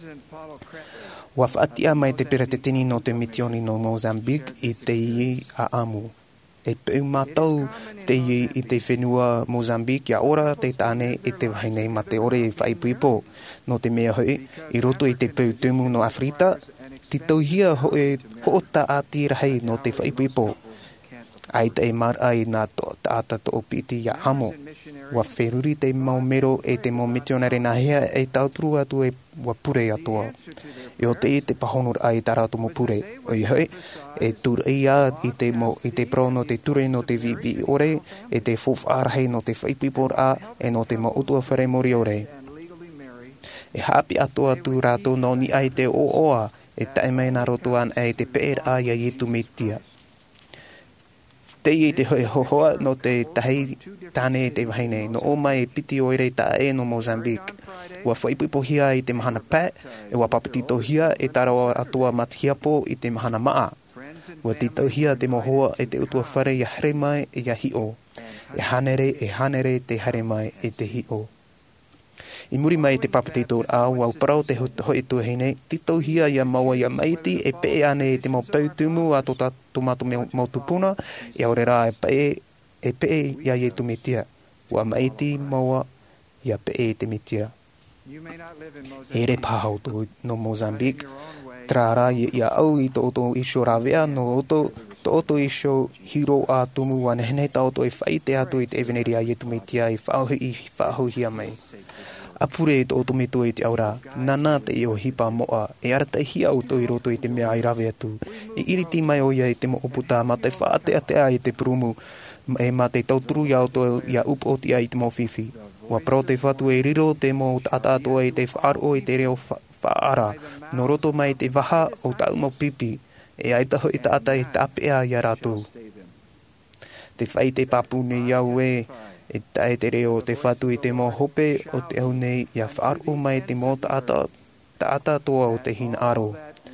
Wa whaatia mai te pera te tini no te mitioni no Mozambique i te i a amu. E peu mātou te i i te whenua Mozambique ia ora te tāne e te wahinei ma te ore i whaipuipo. No te mea hoi, i roto i te peu tumu no Afrita, ti tauhia hoi hoota a tirahei no te whaipuipo. Ai te mar ai nā tāta to opiti ia hamo. Wa wheruri te maumero e te mo misionare nā hea e tauturu atu e wa pure atoa. E o te i te pahonur ai tā rātu mo pure. Oi hoi, e tur ia i te, mo, i te pro no te ture no te vivi ore, e te fof arahei no te whaipipor a, e no te mo utua whare mori ore. E hapi atoa tu rātu no ni ai te o oa, e taimei nā rotuan e te peer a ia i tu metia. Te i te hoi hohoa no te tahei tāne te wahine, no o mai piti oire ta e no Mozambique. Ua whaipuipohia i te mahana pē, e ua papititohia e tarawa atua matihiapo i te mahana maa. Ua titohia te mohoa e te utua whare i hare mai e ia hi o. E hanere e hanere te hare mai e te hi o. I muri mai te papatito a wau parau te hoi tuahine, titohia ia maua ia maiti e pē ane e te mau pautumu a to tomato mau tupuna, e aure rā e pē e pē ia i tu metia. Ua maiti maua ia pē te metia. E re pahau to no Mozambique, trara ia au i to oto isho rawea no oto to oto isho hiro a tumu wane hene ta oto e whaite atu i te eveneria i tu metia i whauhi i whauhia mai. Apure e tō tometo e te aura, nana te i o hipa moa, e arata hia o tō i roto i te mea i rawe atu. E iriti mai o ia i te mo oputa, ma te whaate ate a i te prumu, e ma te tauturu ia o tō ia up o tia i te mo whiwhi. Wa pro te whatu e riro te mo ataatoa i te whaaro i te reo whaara, no roto mai te waha o tau mo pipi, e aitaho i ta ata i te apea i a rātou. Te whai te papune iau e, e tae te reo te whatu i te mo hope o te au nei i a whaaro mai te mo ta ata, ta ata toa o te hina aro.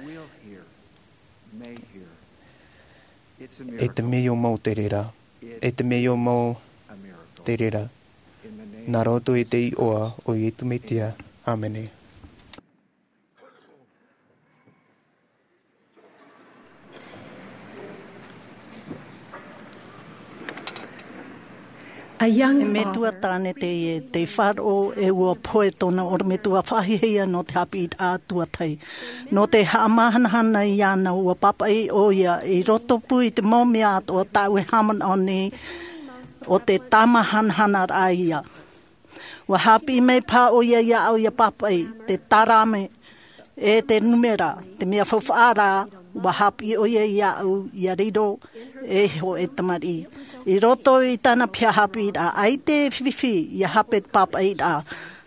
E te meo mo te rera, e te meo mo te rera. Nā roto i te i oa o i tumetia. Amene. A young e me tua tāne te e te wharo e ua poe tona o me tua whahihia no te hapi a tua tei. No te haamahanahana i ana ua papai o ia i roto pui te momia o tau e haman o ni o te tamahanahana a ia. Ua hapi me pā o ia ia au ia papai te tarame e te numera te mea whawhaara ua hapi o ia ia au ia rido e ho e tamari. I roto i tana pia hapi a ai te whiwhi ia hapet papa i a.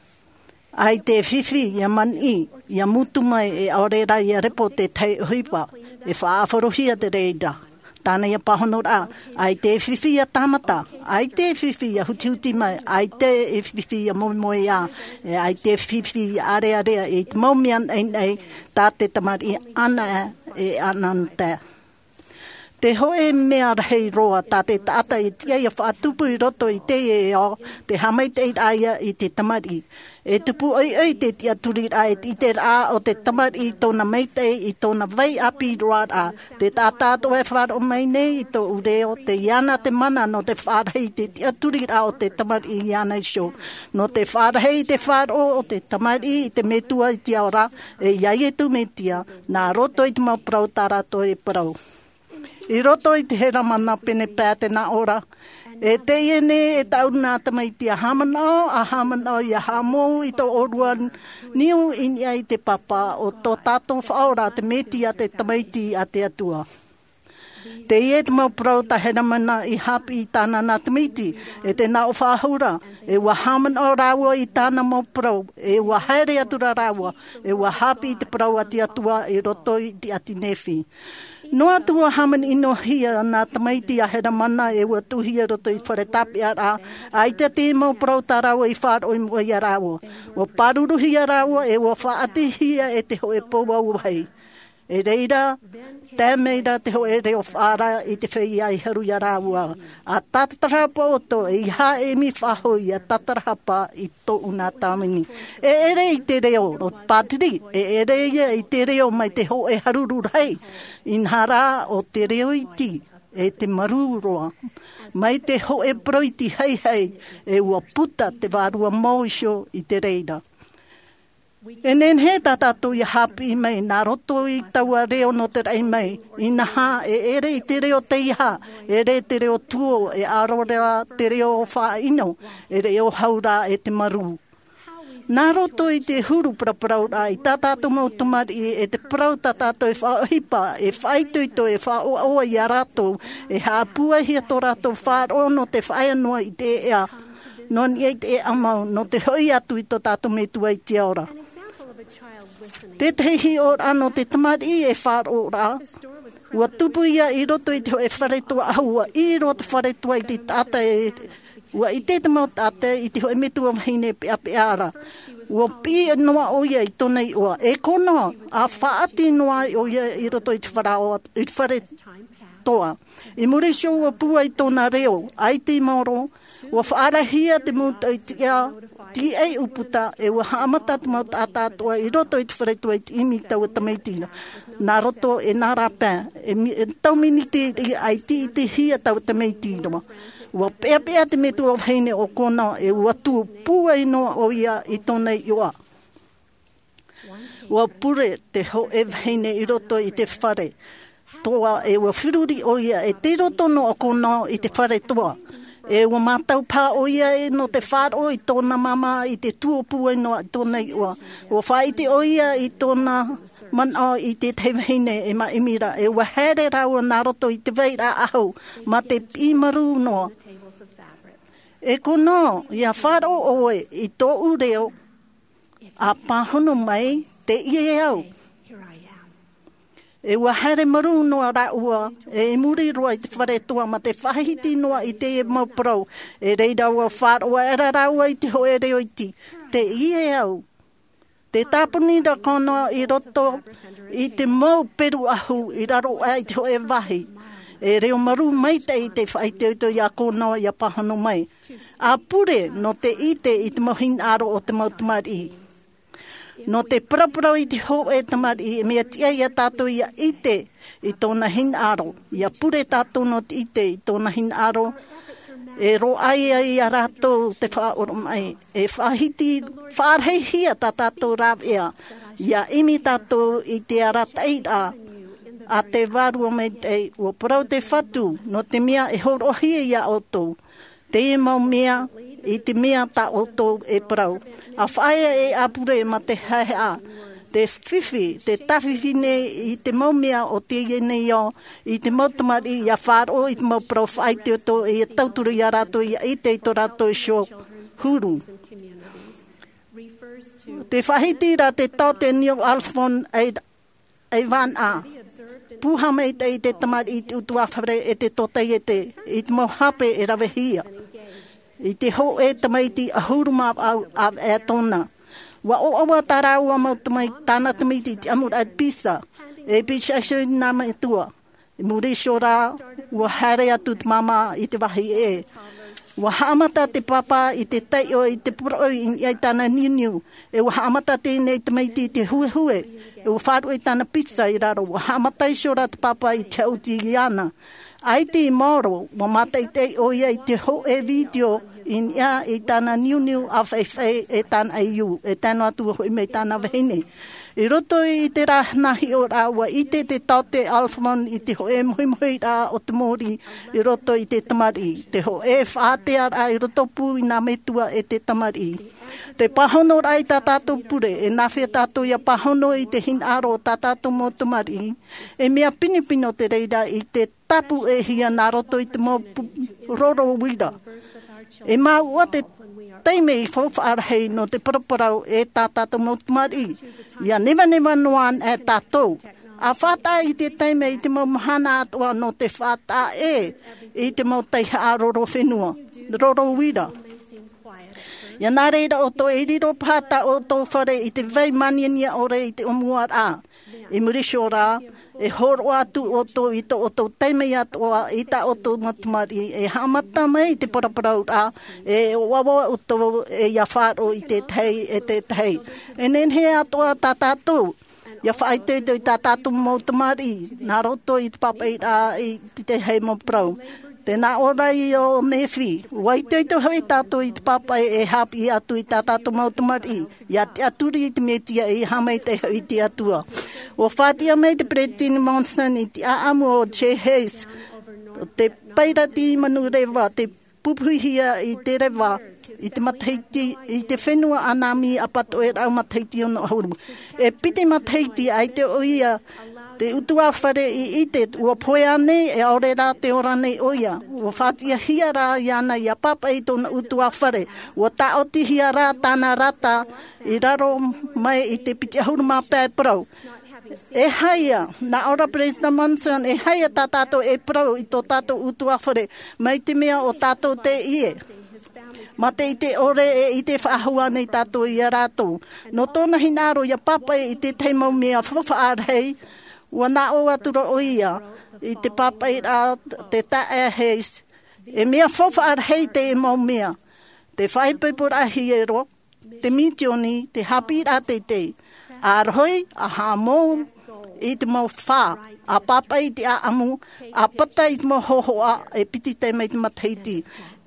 Ai te whiwhi ia mani ia mutu mai e aorera ia repo te tei huipa e whaaforohia te reida. Tāna ia pahonor a. Ai te whiwhi ia tamata. Ai te whiwhi ia huti huti mai. Ai te whiwhi ia moi moi a. E ai te whiwhi ia are area e te maumian ei nei tā te tamari ana e ananta. Te hoe mea rei roa tā te tata i tia ia whaatupu i roto i te e o, te hamai te aia i te tamari. E tupu oi oi te tia turi ai i te rā o te tamari i tōna meite i tōna vai api roa a. Te tātāto e wharo mai nei i tō ureo, te iana te mana no te wharahei te tia turi rā o te tamari i iana i sho. No te wharahei te wharo o te tamari i te metua i tia ora, e iai e tu me tia, nā roto i te mau prau tārato e prau. I roto i te hera mana pene pēte na ora. E te iene e tau nā tamaitia hamanao, a hamanao i a hamo i tō orua niu inia i te papa o tō tātou whaora te meti a te tamaiti a te atua. Te ie te mau prau ta hera mana i hapi i tāna nā tamaiti, e te nā o whahura, e ua hamanao rāua i tāna mau prau, e ua haere atura rāua, e ua hapi i te prau a te atua i roto i te ati nefi. No atua haman ino hia nā tamaiti a hera mana e ua tuhia roto i whare tapi a rā. Ai te te mau prau tā rāua i whāro i mua i a rāua. Wa paruruhi a rāua e ua whaati hia e te hoe pōwa uwai. E reira, te meira te hoe reo whāra i te whai ai haru i a rāua. A tatarapa o to e iha e mi whaho i a tatarapa i tō una tāmini. E ere i te reo o pātiri, e ere i te reo mai te ho e haruru rei. Inhara o te reo iti e te maruroa. Mai te ho e proiti hei hei e ua puta te wārua mauisho i te reira. E nen he tātātou i hapi mai, nā roto i taua reo no te rei mai, i naha e ere i te reo te iha, ere te reo tuo, e arora te reo whaino, e reo haura e te maru. Nā roto i te huru praparau rā, i tātātou mau tamari e te parau tātātou e whaohipa, e whaituito e whaoa i a rātou, e hāpua hia tō rātou whāro no te whaeanoa i te ea, non i te ea amau, no te hoi atu i tō tātou me tua i te ora. Te tehi o ano te tamari e whāro rā, ua tupu ia i roto i te hoe wharetua ahua, i roto wharetua i te tāta e ua i te te mau tāte i te hoe metua wahine pea peara. Ua pi noa o ia i tōnei oa. E kono, a whaati noa o ia i roto i te wharao, i te whare toa. I muri sio ua pua i tōna reo, ai te moro, ua whaarahia te muta i te ia, ti ei uputa, e ua haamata te mau tātā toa i roto i te whare toa i te imi tau tamaitina. Nā roto e nā rāpā, e, e tau mini te ai ti i te hia tau tamaitina. Ua pea pea te metua whaine o kona e ua tu pua inoa o ia i tōnei ioa. Ua pure te ho e whaine i roto i te whare. Toa e ua whiruri o ia e te roto no o kona i te whare toa. E ua mātau pā o ia e no te whāro i tōna mama i te tuopu e no i tōna i ua. Ua whaiti o ia i tōna mana i te tewhine e ma imira. E ua here rau nā roto i te veira ahu ma te imaru noa. E kono, ia whāro oe i tō ureo a pāhono mai te ie au. E ua here maru noa ra ua, e muri roa i te whare tua ma te whahiti noa i te e mauparau. E reira ua whāroa e ra ua i te hoe reo i ti. Te ie au. Te tāpuni ra kono i roto i te mau peru ahu i raro ai te hoe wahi. E reo maru mai te i te whaite o ia kono i a pahano mai. A pure no te ite i te mohin aro o te mautamari. No te praprau i te ho e tamari, e mea tia ia tātou ia ite i tōna hin aro. Ia pure tātou no te ite i tōna hin aro. E ro ai ai a rātou te whaoro mai. E whahiti, whārhei hia tā tātou rāw ea. Ia imi tātou i te arateira a te wārua mai te ua parau te whatu. No te mea e horohia ia o tō. Te e mau mea i te mea ta o tō e parau. A whaia e apure ma te haea, te whiwhi, te tawhiwhine i te maumea o te iene iau, i te mautamari i a whāro i te mau parau whai te o tō e a tauturu i a rato i a ite i tō rato i sio huru. Te whahiti ra te tau te Neil Alfon e, e van a. Puha mei te i te tamari i te utuawhare e te tōtei e te, i te mau hape e rawe hia. I te ho e tamaiti a huruma au a e tōna. Wa o awa tā rāua mau tamai tāna tamaiti te amur ai pisa. E pisa asio i nā mai tua. I muri sio rā, ua hare atu te mama i te wahi e. Ua haamata te papa i te teio i te purau i ai tāna niuniu. E ua haamata te nei tamaiti i te hue hue. E ua whāru i tāna pizza i raro. Ua haamata i sio rā te papa i te auti i ana. Ai te moro, wa mata i te o ia i te ho e video in ia i tāna niu niu a whaiwhai e tāna iu, e tāna atua hoi mei tāna wahine. I roto i te rahnahi o rāua, i te te tau te alfamon, i te ho e mohi mohi rā o te mori, i roto i te tamari. Te ho e whaatea rā i roto pū i nā metua e te tamari. Te pahono rā i tā tātou pure, e nāwhia tātou ia pahono i te hin aro tā tātou mō tamari. E mea pinipino te reira i te tapu e hia nā roto i te mō roro wira. E mā ua te teime i whawhaarahei no te paraparau e tā tātou mō tamari. Ia never never noan e tātou. A whātā i te teime i te mō mahana atua no te whātā e i te mō teiha a roro whenua, roro wira. Ia nā reira o tō e riro pāta o tō whare i te vei maniania ore i te omua rā. I murisho rā, e horo atu o tō i tō o tō teimei atua i tā o tō matumari. E hamata mai i te paraparau rā, e wawa o tō e ia whāro i te tei e te tei. E nen he atua tā tātou. Ia whai te i tā tātou matumari. Nā roto i te papai rā i te hei maprau. Tēnā ora i o newhi, wai te ito hoi tātou i te papai e hapi atu i tā tātou mautamari. Ia te aturi i te metia i hamei te hoi te atua. O whātia mei te Pretini Monson i te aamu o Che Hayes. Te pairati i manu rewa, te pupuhia i te rewa, i te mataiti, i te whenua anami apato e rau mataiti o no hauru. E pite mataiti ai te oia, te utua whare i ite, ua poe ane e aore rā te ora nei oia. Ua whātia hia rā i ana i a papa i tōna utua whare. Ua taoti hia rā tāna rata i raro mai i te piti ahuruma pē parau. E haia, nā ora President Monson, e haia tā tātou e parau i tō tātou utua whare. Mai te mea o tātou te ie. Ma te i te ore e i te whaahua nei tātou i a rātou. No tōna hinaro i a papa i te teimau mea whawhaarhei. Ua nā o atura o ia, i te papai rā, te tae heis, e mea whawhaarhei te e mau mea, te whaipipura hiero, te mitioni, te hapi rā te te, a roi, a hamo, i te mau whā, a papai te a amu, a pata i te mau hohoa, e piti te mei te mataiti.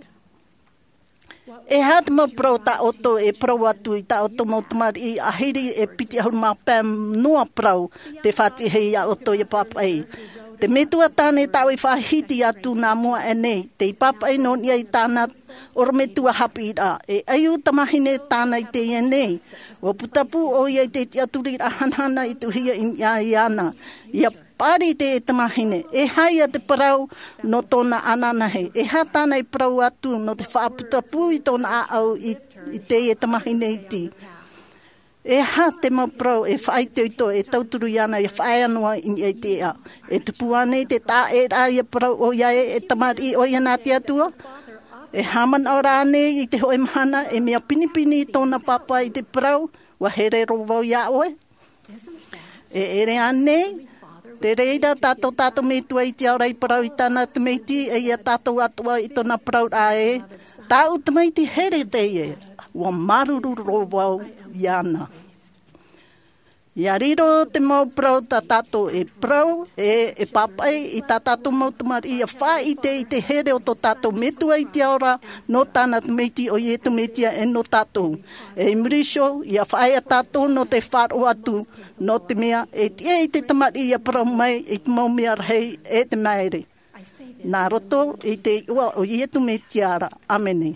E hāt mau pro ta oto e pro atu i ta oto mau tamari a hiri e piti ahuru mā pēm noa prau te whati hei a oto i papai. Te metua tāne tau i whahiti atu nā mua e nei, te ipapai no ni ai tāna ora metua hapi rā. E aiu tamahine tāna i te e nei. O putapu o iai te te aturi rahanhana i tuhia i ia i ana. Ia pari te e tamahine. E haia te parau no tōna ananahe. E ha tāna i parau atu no te whaaputapu i tōna au i, i te e tamahine i ti. E ha te maprau e whai te ito e tauturu iana e whai anua i e te a. E tupu ane te tā e rā i a parau o iae e tamari o ia nā te atua. E haman ora ane i te hoe mahana e mea pinipini i tōna papa i te parau wa here rovau ia oe. E ere ane te reira tātou tātou me tua i te aura i parau i tāna te meiti e ia tātou atua i tōna parau rā e. Tā utameiti here te e. Wa maruru rovau iana. Ia riro te mau prau ta tato e prau e, e papai i ta tato mau tamari ia wha i te i te here o to tato metua i te aura no tāna meiti o ietu meitia e no tato. E imrisho ia whae a tato no te wharo atu no te mea e te i te tamari ia prau mai i te mau mea rei e te maere. Nā roto i te ua o ietu meitia ara. Amene.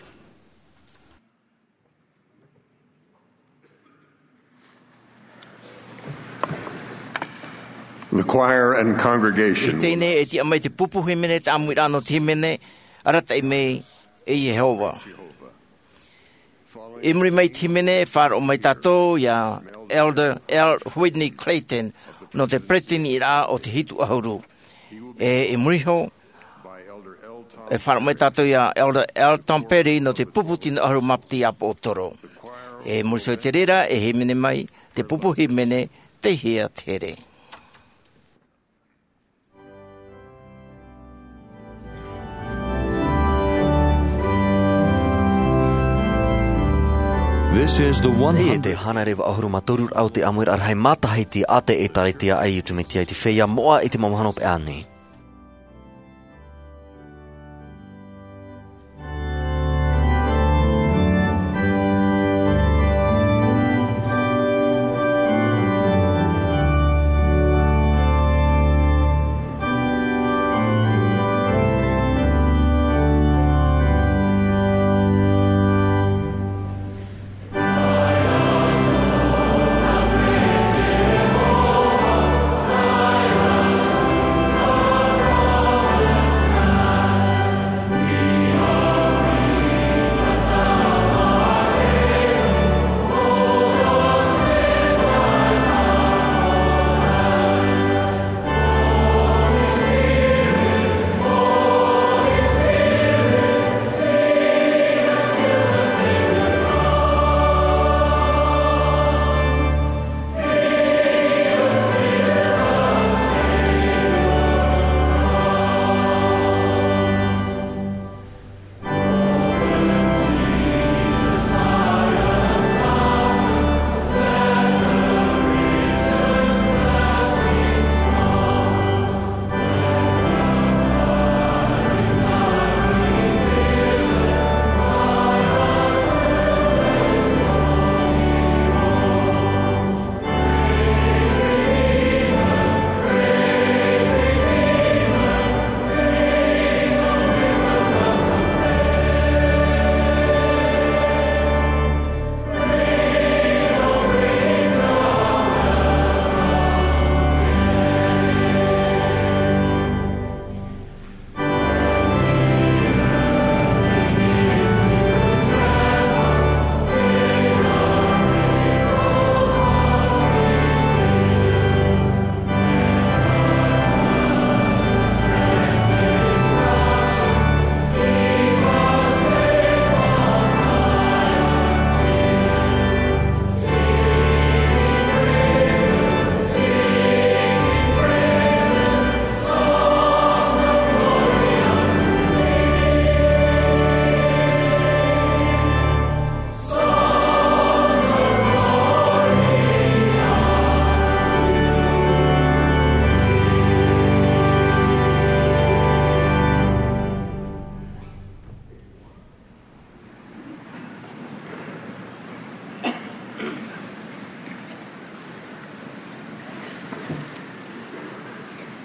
The choir and congregation. Tēne e ti amai te pupuhi mene te amui rāno te mene arata i mei e Yehova. Imri mai te mene whāro mai tātou ia Elder L. Whitney Clayton no te pretini i rā o te hitu ahuru. E imriho e whāro mai tātou ia Elder L. Tom Perry no te puputi no ahuru mapti apo o toro. E muriso i te rera e he mene mai te pupuhi mene te hea tere. This is the one E te hanarewa ahuru matorur au te amur arhai matahiti a te e taritia ai i tumitia i te whea moa i te mamahanop e ane.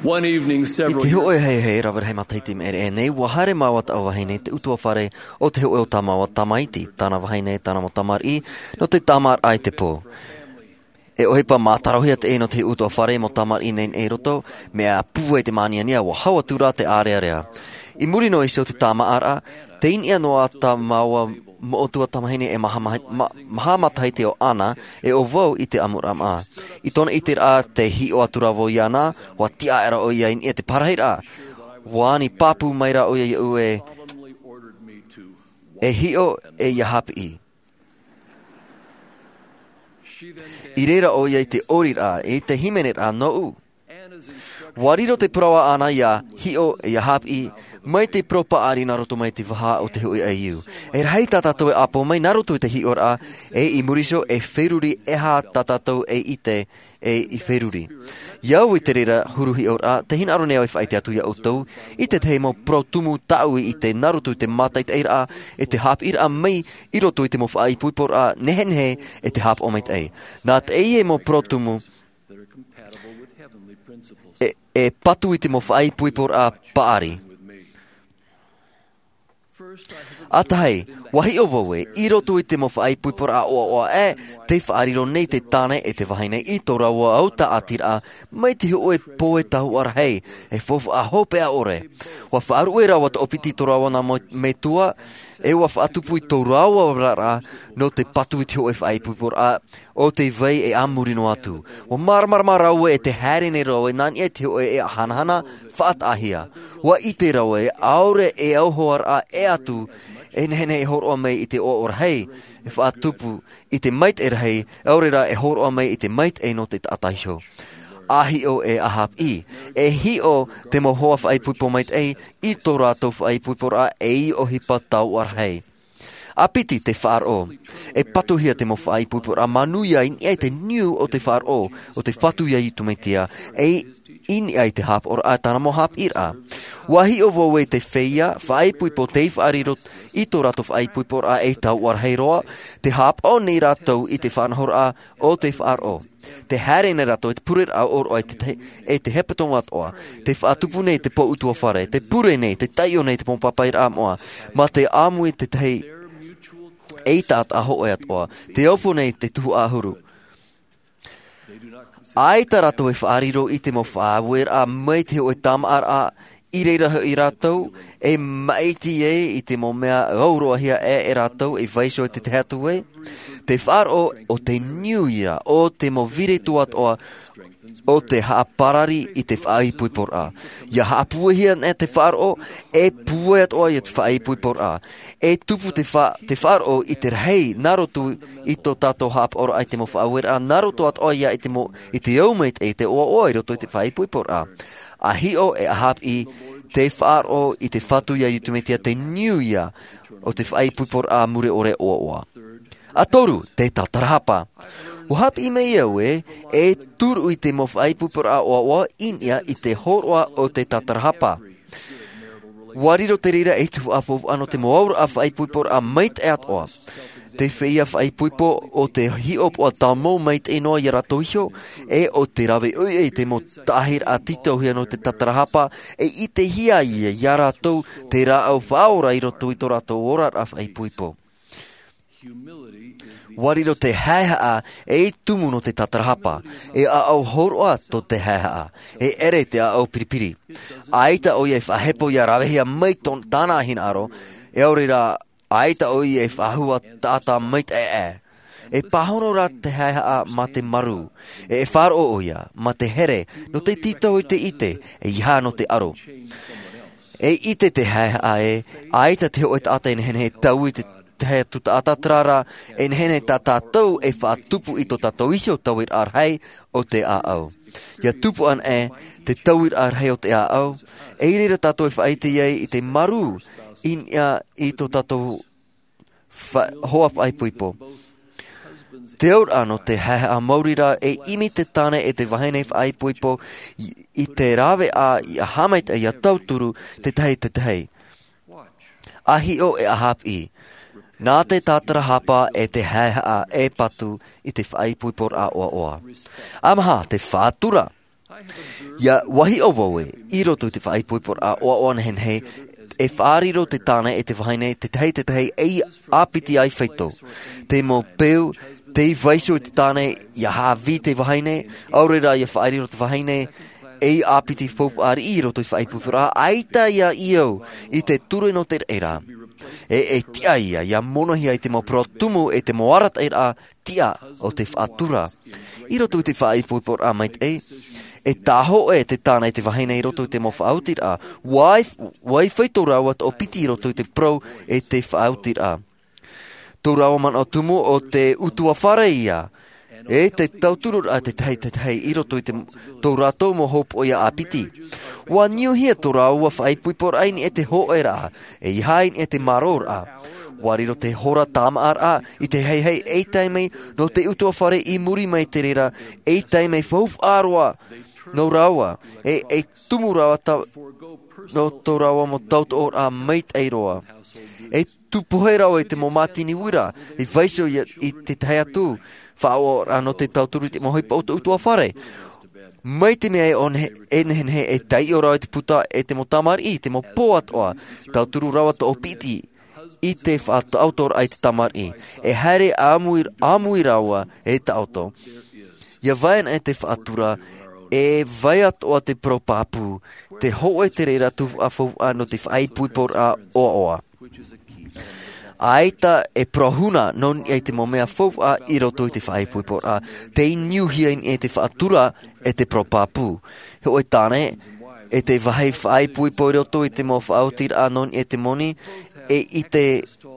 One evening I several te years hoe hei hei rawer hei mataiti me ere nei wahare mawat au wahine te utua whare o te hoe o tamawa tamaiti tana wahine tana mo tamar i no te tamar ai te pō. E ohipa mātarohia te e no te utua whare mo tamar i nei e roto mea pūe te mania nia wa hawa tura te area rea. I muri no isi o te tama ara, te inia noa ta maua mo o tua tamahine e maha, maha, maha mataiti o ana e o vau i te amuram a. I tona i te rā te hi o atura vo i ana, wa tia era o ia in e te parahira. Wani papu maira o ia ue e hi o e ia hapi i. I reira o ia i te orira e te himene rā no u. Wariro te proa ana ia hi o e ia hapi i. Mai te propa ari naroto mai te waha o te hui A U. E rei tatatou e apo mai naroto i te hi ora e i muriso e wheruri e ha tatatou e ite e i wheruri. Iau i te rera huruhi ora, te hina aro nea e whaite atu ia outou, i te te mo pro tumu tau i te naroto i te mata i te eira e te hap ira mai i roto i te mo whai puipora nehenhe e te hap o mai te ei. Nā te ei e mo pro tumu e, e patu i te mo whai puipora paari. Atahei, wahi o wawe, i roto i te mo whaai puipora a oa oa e, te whaariro nei te tāne e te wahine i tō raua au ta atira, mai te hu e poe tahu ar hei, e fofu a hope a ore. Wa whaaru e rawa ta opiti tō raua na me tua, e wa whaatupu i tō raua rara, no te patu i te hu e whaai puipora a, o te vei e amurino atu. Wa marmarama raua e te herene raua, nani e te hu e hanahana, whaat ahia. Wa i te raua e aure e auhoar a e atu, e nehene e horoa mei i te o or hei, e whaatupu i te mait e rahei, aurera e horoa mei i te mait e no te atahisho. Ahi o e ahap i, e hi o te mohoa whai puipo mait e, i tō rātou whai puipora e i o hipa tau ar hei. Apiti te whaaro, e patuhia te mo whai puipora manuia in e te niu o te whaaro, o te whatuia i tumeitia, e in ai te hap or a tana mo hap ira. Wahi o voe te wheia, whai puipo te whaarirot i tō rato whai puipora e tau ar heiroa, te hap o nei ratou i te whanahora o te whaaro. Te herene rato e te purer a or o e te, e te hepatonga atoa, te whaatupu nei te po utua whare, te pure nei, te taio nei te pompapaira amoa, ma te amui te tei e tat aho e atoa, te opo nei te tuhu ahuru. Ai ta rato e whaariro i te mo whaawer a mai te o e tamar a i reira i ratou, e maiti e i te mo mea gauroa hia e e ratou, e vaiso e te te hatu e. Te whaaro o te New Year, o te mo vire tuat oa, o te haaparari i te whaai puipor a. Ia haapuehia e te whaaro, e pueat oa i te whaai puipor a. E tupu te, wha, te whaaro i te rei, narotu i tō tātou haap ora ai te mo whaawera, narotu at oa ia i te mo, i te aumeit e te oa oa i roto i te whaai puipor a. A hio e ahap i te whaaro i te whatuia i tumetia te New Year, o te whaai puipor a mure ore oa oa. A toru, te tatarahapa. Wahap i mei au e, e turu i te mo whaai puipora oa oa in ia i te horoa o te tatarahapa. Wariro te rira e tuhu apo ano te mo aura a whaai puipora a mait e at oa. Te whaia whaai puipo o te hiop o tamo mait e noa i rato iho, e o te rawe ui e te mo tahir a tito hia no te tatarahapa, e i te hia ia i a ratou te ra au whaora i roto i to rato ora a whaai puipo. Wariro te haehaa e tumu no te tatarahapa, e a au horoa to te haehaa, e ere te a au piripiri. Aita o ie whahepo ia rawehia mai ton tāna hina aro, e aurira aita o ie whahua tāta mait e e. E pahono ra te haehaa ma te maru, e e wharo o ia, ma te here, no te titau i te ite, e iha no te aro. E ite te haehaa e, aita te o e tāta i nehene tau i te te hea tu tātatrara, en hene tā tātou e whaatupu i tō tātou isio tauir ar hei o te a au. Ia tupu an e, te tauir ar hei o te a au, e irira tātou e whaite iei i te maru in ia i tō tātou hoa whai puipo. Te aur ano te hea a maurira e imi te tāne e te wahine whai puipo i te rawe a i a hamait e i a tauturu te tei te tei. Ahi o e ahap i. Nā te tātara hapa e te hea e patu i te whai puipor a oa oa. Amaha, te whātura. Ia wahi o wawe, I roto te whai puipor a oa oan hen hei, e whaariro te tāne e te whaine, te tei te tei ei apiti ai whaito. Te mo peu, te vaiso te tāne, ia havi te wahaine, aurera ia whaariro te wahaine, ei apiti pop ar I roto te whai puipor a, aita ia iau, I te ture no te era. E e tia ia, ia monohi ai te mo protumu e te moarat era tia o te whaatura. I roto te whai puipor a mait e, e taho e te tāna e te wahine I roto te mo whaautir a. Wai, wai whaito rawa o piti I roto te pro e te whaautir a. Tō rawa man o tumu o te utua whare ia. E te tauturur a te tei te tei I roto te tō rātou mo hop o ia a piti. Wa niu hia tō rawa whai puipor aini e te ho e rā. E I hain e te maror a. Wariro te hora tāma ar a, I te hei hei e taimei no te utua whare I muri mai te rera, e taimei whauf aroa. No rawa, e, e tumu rawa ta, no tō rawa mo taut or a meit ei roa. E tupuhe rawa I te mo matini wira, I vaiso I, I te taia tū, whao ra no te tauturu te mo hoi pauta utua whare. Mai te mea e on he, enen he e tai o rawa te puta e te mo tamar I, te mo poat oa, tauturu rawa to o piti. I te whaato autor ai te tamar I. E haere amuir, amuir rawa e ta auto. Ia vaen e te whaatura, e vai atoa te propapu, te hoe te reira tu a fau ano te whai puipor a oa oa. Aita e prohuna non e te momea fau a I roto I te whai puipor a, te niuhiain e te whaatura e te propapu. Hoe tāne, e te whai whai puipor roto I te mo whautir a non e te moni, e I te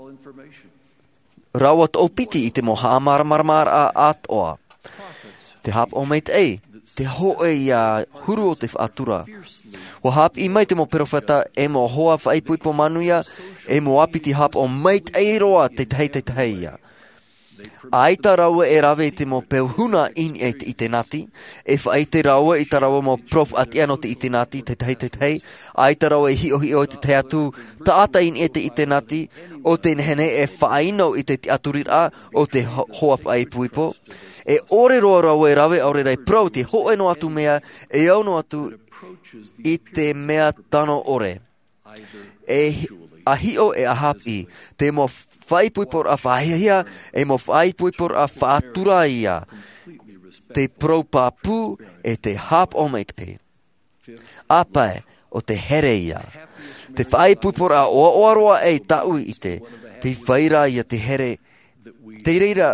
rawat o piti I te mo haamaramarmar a atoa. Te hap o meit ei, te hoe ia huru o te whaatura. Wa hap I mai te mo perofeta e mo hoa whai puipo manuia, e mo apiti hap o meit ei roa te tei te tei ia. Aita rawa e rawe te mo peuhuna in e te itenati, e whai te rawa I ta rawa mo prof ati ano te itenati, te tei te tei, aita rawa e hio hio te te atu, ta ata in e te itenati, o te nhene e whaino I te te aturir a, o te hoa whai puipo, e ore roa rawa e rawe aure rei pro te hoe no atu mea, e au no atu I te mea tano ore. E a hio e a hapi, te mo whai puipor a whahia, e mo whai puipor a whaatura ia. Te propapu e te hap o meit e. Apae o te here ia. Te whai puipor a oa oaroa e tau I te, te whaira ia te here, te reira,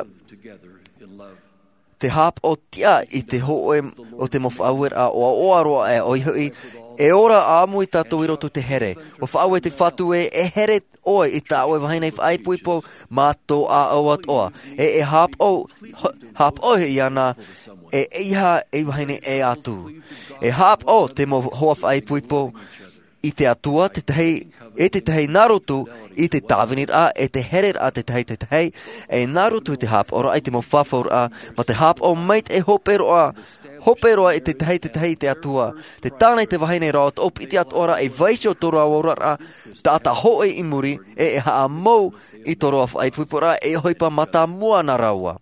te hap o tia I te hoe o te mo whauer a oa oaroa e oihoi, e ora āmui tātou I roto te here. O whaawe te whatu e e here oe I tāwe wahine whai puipo mātou a awat oa. E e hap o, hap o he iana e iha e wahine e atu. E hap o te mo hoa whai puipo I te atua, te tei, e te tei narotu I te tāwenir a, e te herer a te tei te tei, e narotu I te hap ora ai te mo whawhaur a, ma te hap o meit e hopero a, hoperoa e te tei te tei te atua. Te tānei te wahine rao, te opiti at ora e vaisio toro aura a, ta ata hoe I muri, e e haa mou I toro a whai puipora, e hoipa mata mua na raua.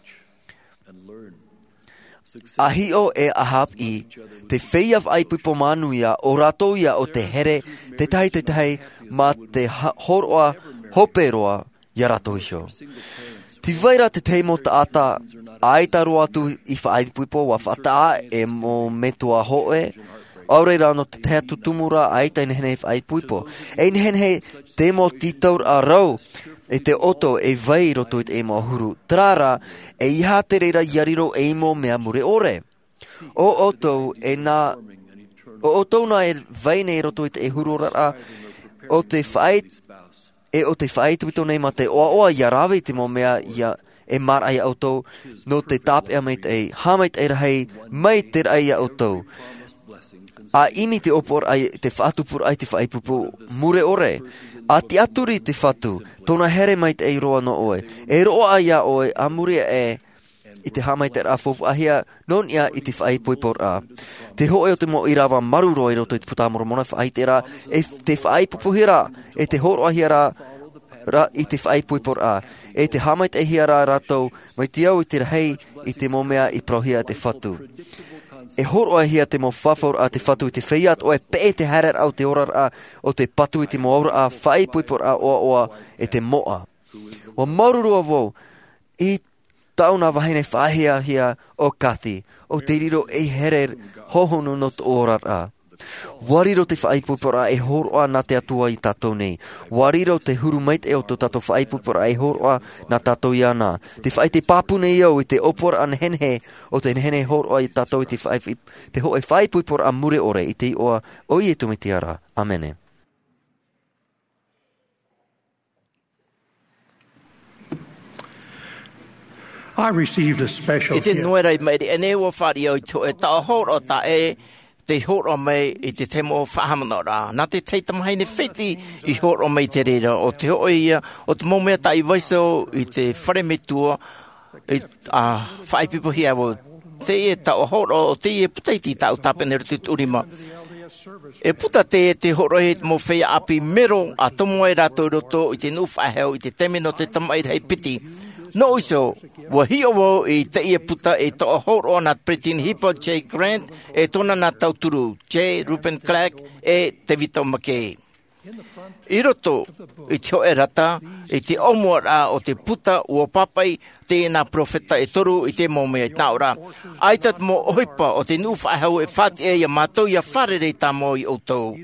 Ahio e ahap I, te whea whai puipo manuia, o rato ia o te here, te tei te tei, ma te horoa, hoperoa, ia rato ihio. Ti vaira te teimo ta ata, aita roa atu I whai puipo wa whata e mo metua hoe, aure rano te te atu tumura aita I nehene whai puipo. E nehene te mo titaur a rau, e te oto e vai roto I te e mo huru. Trara, e iha te reira iariro e mo mea mure ore. O oto e na, o oto na e vai nei roto I te e huru rara, o te whai, e o te whai tuito nei ma te oa oa iarawe te mo mea ia e mar ai auto, no te tap ea meit e, hamait e rahei, mai te rai auto. A imi te opor ai te whaatupur ai te whaipupu mure ore. A te aturi te whatu, tōna here mai te ei roa no oe. E roa ai a oe, a mure e I te hamai te rafofu ahia, non ia I te whaipuipor a. Te hoe o te mo I rawa maruro I roto I te putamoro mona whaitera, e te whaipupuhira, e te horo ahia ra I te whaipuipor a. E te hamai te hia rā ratou, mai te au I te rahei, I te momea I prohia te whatu. e horo hia te mo whawhor a te whatu i te whiat o e pe te harer au te orar a o te patu i te mo aura a whai puipor a oa oa e te moa. Wa maururua wau i tauna wahine whahia hia o kathi o te riro e herer hohonu no te orar a. Wariro te whaipupora e horoa na te atua i tātou nei. Wariro te hurumait e o to tātou whaipupora e horoa na tātou i ana. Te whai te pāpune i au i te opora an henhe o te henhe horoa i tātou i te whai te ho e whaipupora a mure ore i te oa o i e tumiti ara. Amene. I received a special gift. Ite nuera i mai e ne o whari au to e tā horo ta e te horo mai i te temo whahamana rā. Nā te teitam haine whiti i horo mai te rera o te hoi ia, o te momea ta i waiso i te whare metua i a whaipipo hia o te e ta o horo o te e putaiti ta o tapene rutu urima. E puta te e te horo he mo whea api mero a tomo e rato roto i te nuwhaheo i te teme no te tamai rei piti. No iso, wa hio wo i te ia puta e to horo na Pretin Hippo J. Grant e tona na tauturu J. Ruben Clark e te Vito Makei. I roto i te hoe rata i te omora o te puta ua papai te na profeta e toru i te momea i taura. Aitat mo ohipa o te nuwhahau e whati e ia mātou ia wharere ta mo i outou.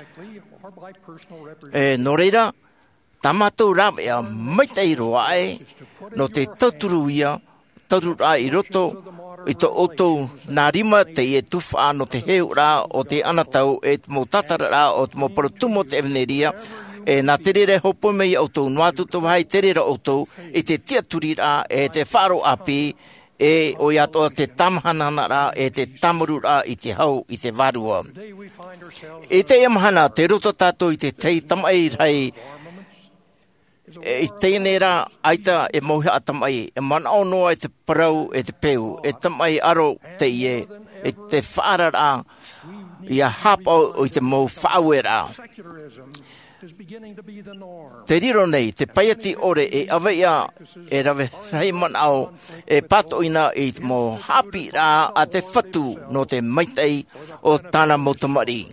E no reira, tamatou rawea maitei roa e no te tauturu ia, tauturu a i roto, i to outou nā rima te e tuwha no te heu rā o te anatau e mo tatara rā o te mo parotumo te eveneria, e nā te rere hopo mei outou nuatu to wahai te rere outou i te tiaturi rā e te wharo api e o iato te tamhanana rā e te tamuru rā i te hau i te varua. E te emahana te roto tātou i te tei tamai rei e tēnei rā aita e mauhi a tamai, e mana o noa e te parau e te peu, e tamai aro te ie, e te whaara rā, i a hapa o i te mau whaue rā. Te riro nei, te paiati ore e aweia e rawe reiman au, e patoina i te mo hapi rā a te whatu no te maitei o tāna motamari.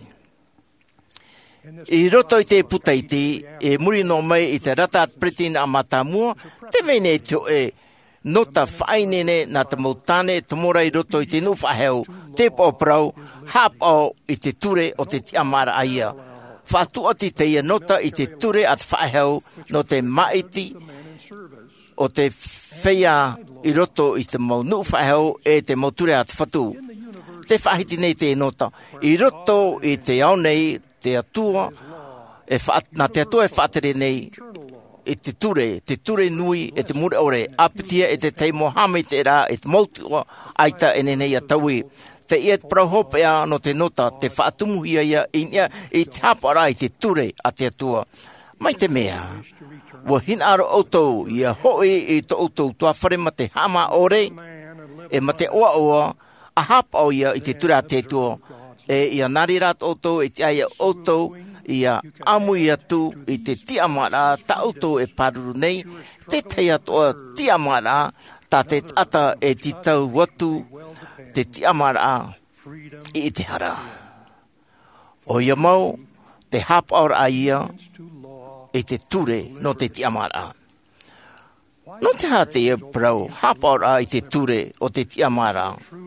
I roto i te putaiti, e muri no mai i te rata Pretin a matamua, te vene te e nota whainene na te mautane te mora i roto i te nuwhaheu, te pōprau, hapau i te ture o te tiamara aia. Whātuati te ia nota i te ture at whaheu no te maiti o te whea i roto i te mau nuwhaheu e te mauture at whatu. Te whahiti nei te nota, i roto i te au nei, te atua, e whaat, na te atua e whaatere nei, e te ture, te ture nui, e te mure ore, apitia e te teimo hame te rā, e te mautua, aita e nenei a taui. Te iet prahopea no te nota, te whaatumuhia ia, inia, e te hapara i te ture a te atua. Mai te mea, wa hinaro outou, ia hoi i to outou, tua wharema te hama ore, e ma te oa oa, a hapa o ia i te ture a te atua, e ia nari rat outou, e te aia outou, ia amu ia tu, i te tiamara, ta outou e paruru nei, te teia toa tiamara, ta te ata e ti tau watu, te tiamara, i te hara. O ia mau, te hapaur a ia, e te ture no te tiamara. No te hate e prau, hapaur a i te ture o te tiamara.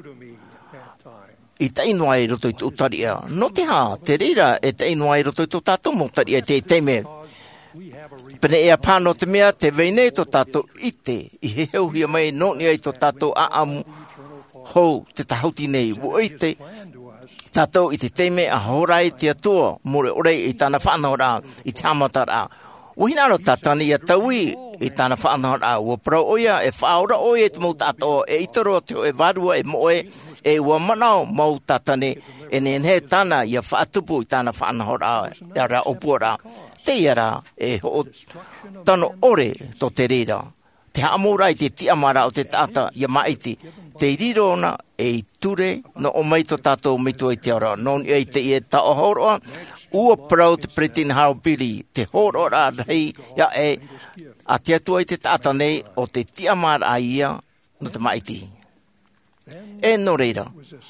I te inua e roto i te utaria. No te ha, te reira e te inua e roto i te tātou motaria te teime. Pene e a pāno te mea, te veine to tātou ite, i he heu hia mai no ni ai to tātou a amu hou te tahauti nei. Wo ite, tātou i te teime a horai te atua, mure orei i tāna whanau rā, i te hamata rā. Uhinaro tātani a taui i tāna whanau rā, ua prau oia e whaora oia te mau tātou, e itaro te o e varua e moe, e ua manao mau tātane, e nenhe tāna ia whaatupu i tāna whanau rā, e rā opua rā. Te iara e ho tano ore to te rira. Te haamura i te tiamara o te tata ia maiti. Te rirona e ture no o mai to tātou mitu i te ora. Non e te e ta o horoa, ua prau te Pretin Haupiri. Te horoa rei ia e a te atua i te tata nei o te tiamara a ia no te maiti. E no reira.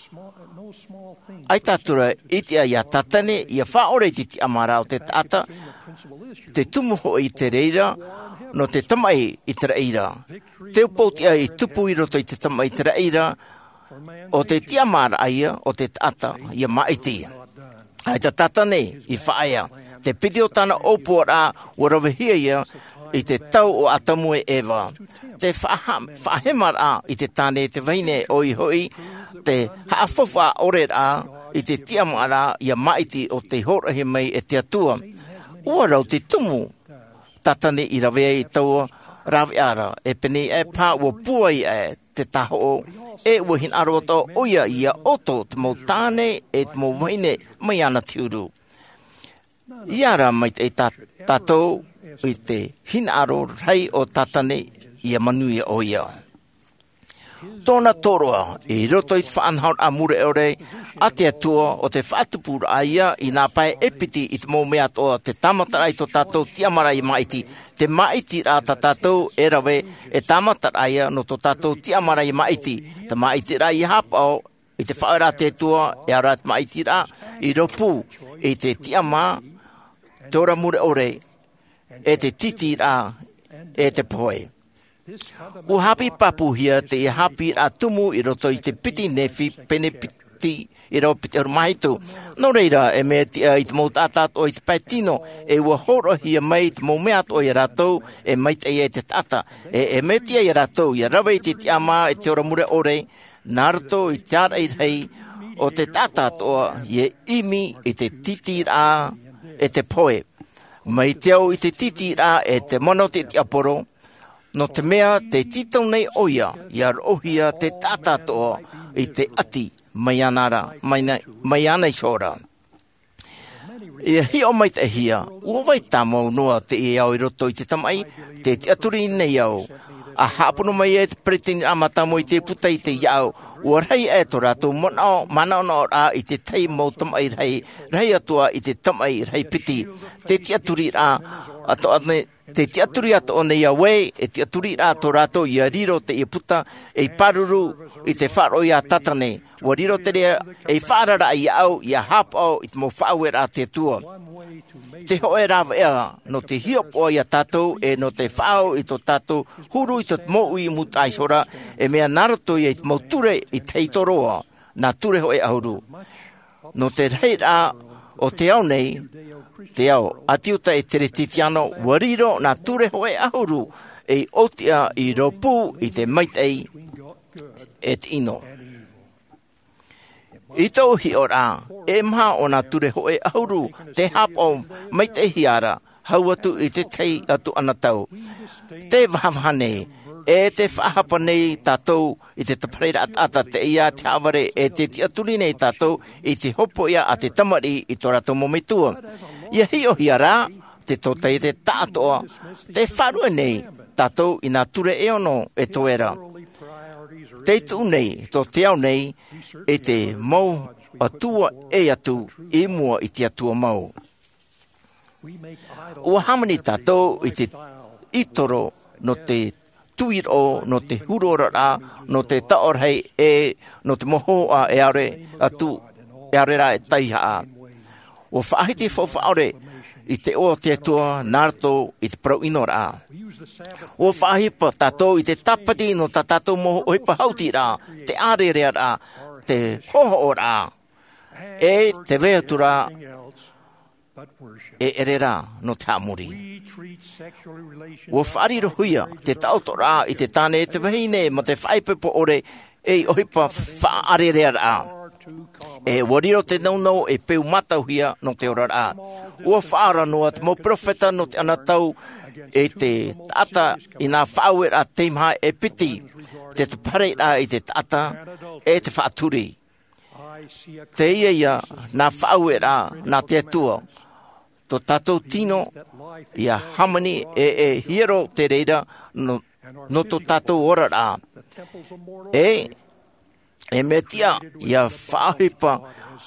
Ai tātura iti a ia tatane, ia whaore ti ti amara o te tata, te tumuho i te reira, no te tamai i te reira. Te upoti ai tupu i roto i te tamai i te reira, o te ti amara aia, o te tata, ia maiti. Ai ta tatane i whaia, te piti o tana opora, warawahia ia, i te tau o atamue ewa. Te whahemara i te tāne te waine oi hoi, te haafofa ore a i te tiamara ia maiti o te horahe mai e te atua. Ua rau te tumu, tatane i rawea i taua rawe ara, e pene e pā ua pua i e te taho e ua hin aroto oia ia oto te mau tāne e te mau waine mai ana tiuru. Iara mai te tātou i te hin aro rei o tatane ia manui o ia. Tōna toroa, i roto i te whaanhaur a mure ore, a te atua o te whaatupura a ia, i nā pai epiti i te mōmea toa te tamatara i tō tātou tiamara i maiti. Te maiti rā tā tātou e rawe e tamatara ia no tō tātou tiamara i maiti. Te maiti rā i hapao, i te whaera te tua, e ara te maiti rā, i ropu, i te tiama, tōra mure ore, e te titi rā, e te poe. U hapi papu hia te i hapi a tumu i roto i te piti nefi pene piti i rau piti ar maitu. No reira e mea ti i te mau tātat o i te paitino e ua horo hia mai te mau meat o i ratou e mai te e te tata. E, e mea ti i ratou i rawe i te ti ama e te ora mure ore narto i te ara i rei o te tātat o i imi i te titi rā e te poe. Mai te au i te titi rā e te mono te ti aporo. No te mea te titau nei oia, i ar ohia te tātātoa i te ati mai anara, mai, mai anai shora. I hi o mai te hia, ua vai tāmau noa te i au i roto i te tamai, te te aturi nei au. A hapuno mai e te pretini amatamo i te puta i te iau, ua rei e to rātou manao, manao rā i te tei mau tamai rei, rei atua i te tamai rei piti. Te te aturi rā, ato ane, te te aturi ato o nei awe, e te aturi rā to rātou i a riro te i puta, e paruru i te wharo i a tatane. Ua riro te rea, e wharara i au, i a hapao, i te mo whaue rā te tua. Te hoe rawa ea, no te hiopo i a tātou, e no te whao i to tātou, huru i to mo ui mutai sora, e mea naroto i te mo ture i teitoroa, nā ture hoe ahuru. No te rei rā, o te au nei, te au, atiuta e tere titiano, wariro nā ture hoe ahuru, e otia i ropu i te maitei e te ino. I tau hi o rā, e maha o nā ture hoe ahuru, te hapo maitei hiara, hau atu i te tei atu anatau. Te wahawhane, e te whahapa nei tātou i te tapareira atata te ia te aware e te te aturi nei tātou i te hopo ia a te tamari i tō rātou momitua. Ia hi o hia rā, te tōtei te tātoa, te wharua nei tātou i nā ture e ono e toera. Te tu nei, tō te au nei, e te mau atua e atu i mua i te atua mau. Ua hamani tātou i te itoro no te tuiro, no te hurora, no te taorhei e, no te moho a e are atu, e are rā e taiha a. Ua whaahiti whawhaore i te o te atua nārto i te parau ino rā. Ua whaahipa tātou i te tapati no tā tātou moho o hipa hauti rā, te are rea rā, te hoho rā, e te veatu rā, e ere rā no te hamuri. Ua whaariro huia te tauto rā i te tāne e te wahine ma te whaipepo ore e ohipa whaare rea rā. E wariro te naunau e peu matauhia no te ora rā. Ua whaara noa te mo profeta no te anatau e te tata i nā whaue rā teimha e piti. Te te pare rā i te tata e te whaaturi. Te ia ia nā whaue rā nā te atua. Tō tātou tino i a hamani e e hiero te reira no, no tō tātou ora rā. E, e me tia i a whaahipa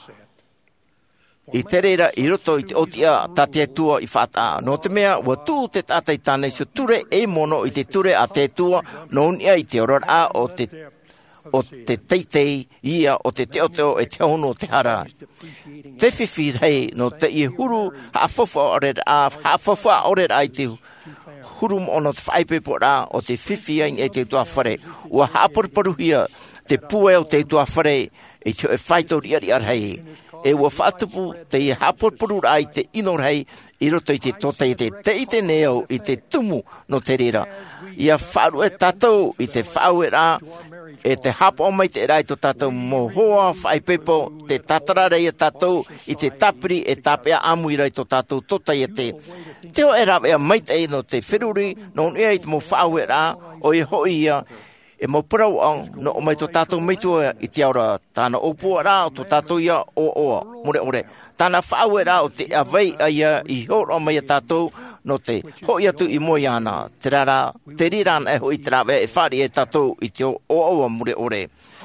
i te reira i roto i te otia tā te atua i whata. No te mea, ua tū te tātai tānei so ture e mono i te ture a te atua no unia i te ora rā o te o te teitei ia o te teo teo e te hono o te hara. Te whiwhi rei no te i huru haafofa ore a haafofa ore ai te huru ono te whaipepo rā o te whiwhi ai e te tua whare. Ua haaporparuhia te pue o te tua whare e te e whaito riari arhei. E ua whaatupu te i haaporparu rā i te ino rei i roto i te tota i te te i te neo i te tumu no te rira. Ia wharu e tātou i te whau e rā e te hapo o mai te rai to tātou mohoa whaipepo te tatara rei e tātou i te tapiri e tāpea amu i rai to tātou tota i te. Teo e rawe a mai te no te whiruri no ea i te mo whau e rā o i hoi ia e mo parau ang no o mai to tātou meitua i te aura tāna opua rā o to tātou ia o oa more ore. Tāna whau e rā o te awei a ia i horo o mai a tātou no te hoi atu i moi ana. Te rara, te rirana e hoi te rawe e whari e tātou i te o oa more ore.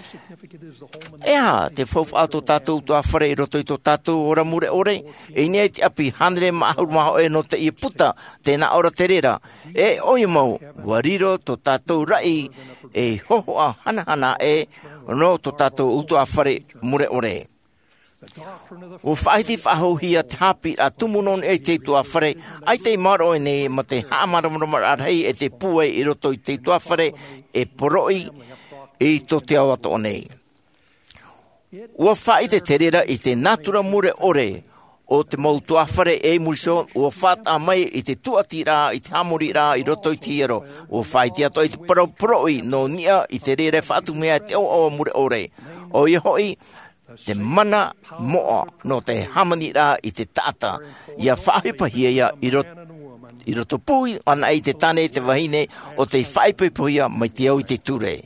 Ea, te whauwha ato tātou tua whare i roto i tō tātou ora mure ore, e nei te api hanere mahur maho e no te i puta, tēnā ora te rera. E oi mau, wariro tō tātou rai e hohoa hanahana e no tō tātou utua whare mure ore. O whaiti whahauhia te hapi a tumunon e te tua whare, ai te maro e nei ma te haamaramarama arhei e te pue i roto i te tua whare e poroi i tō te awato o nei. Ua whaite te rera i te natura mure ore o te mau tua whare e muriso, ua whata mai i te tuati rā, i te hamori rā, i roto i te iero. Ua whaiti ato i te paraporoi no nia i te rere whatu mea te o awa mure ore. O i hoi, te mana moa no te hamani rā i te tata. Ia whahipahia ia i roto i roto pui ana i te tane te wahine o te whaipipohia mai te au i te ture.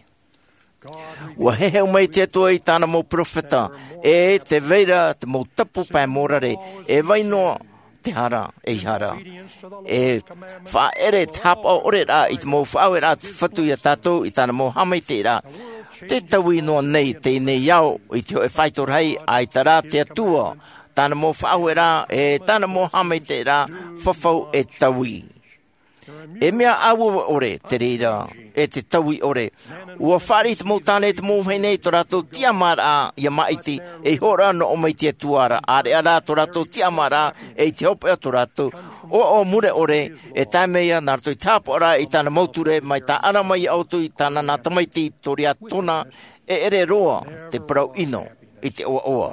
Ua heheu mai te atua i tāna mō profeta, e te veira te mō tapu pai mōrare, e wainoa te hara, e hara. E wha ere te hapa ore rā, i te mō whaue rā te whatu i a tātou, i tāna mō hamai te rā. Te taui noa nei, te nei iau, i te hoe whaitorhei, ai tā rā te atua, tāna mō whaue rā, e tāna mō hamai te rā, whawhau e taui. E mea aua ore te reira, e te taui ore. Ua whare te mō tāne te mō heinei tō rato tiamara ia maiti e hora no o mai te tuara. Are ara tō rato tiamara e te hopea tō rato. O o mure ore e taimea nā rato i tāpora i tāna mauture mai tā ana mai autu i tāna nā tamaiti tō ria tōna e ere roa te parau ino i te oa oa.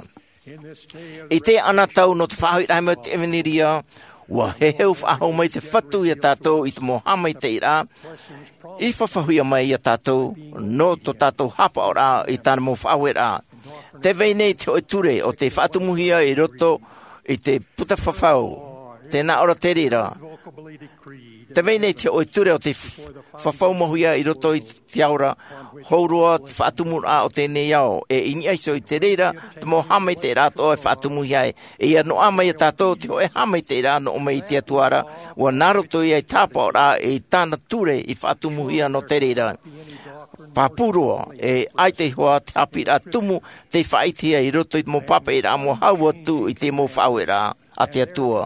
I te ana tau no te whahoi raima te eveniria, ua he heu whahau mai te whatu i a tātou i te mohamai te ira, i whawhahuia mai i a tātou, no tō tātou hapa o rā i tāna mō whaue rā. Te veinei te oiture o te whaatumuhia i roto i te puta whawhau, tēnā ora te rira. Te veinei te oiture o te whawhau mahuia i roto i te aura, hourua te whaatumura o te nei au, e ini aiso i te reira, te mō hamai te rato e whaatumuhia e, e ia no amai a tātou te hoe hamai te rā no o mai te atuara, ua naroto i ai tāpao rā e tāna ture i whaatumuhia no te reira. Pāpurua e ai te hoa te hapi rā tumu te whaitia i roto i mō papa i rā mō hau atu i te mō whaue rā a te atua.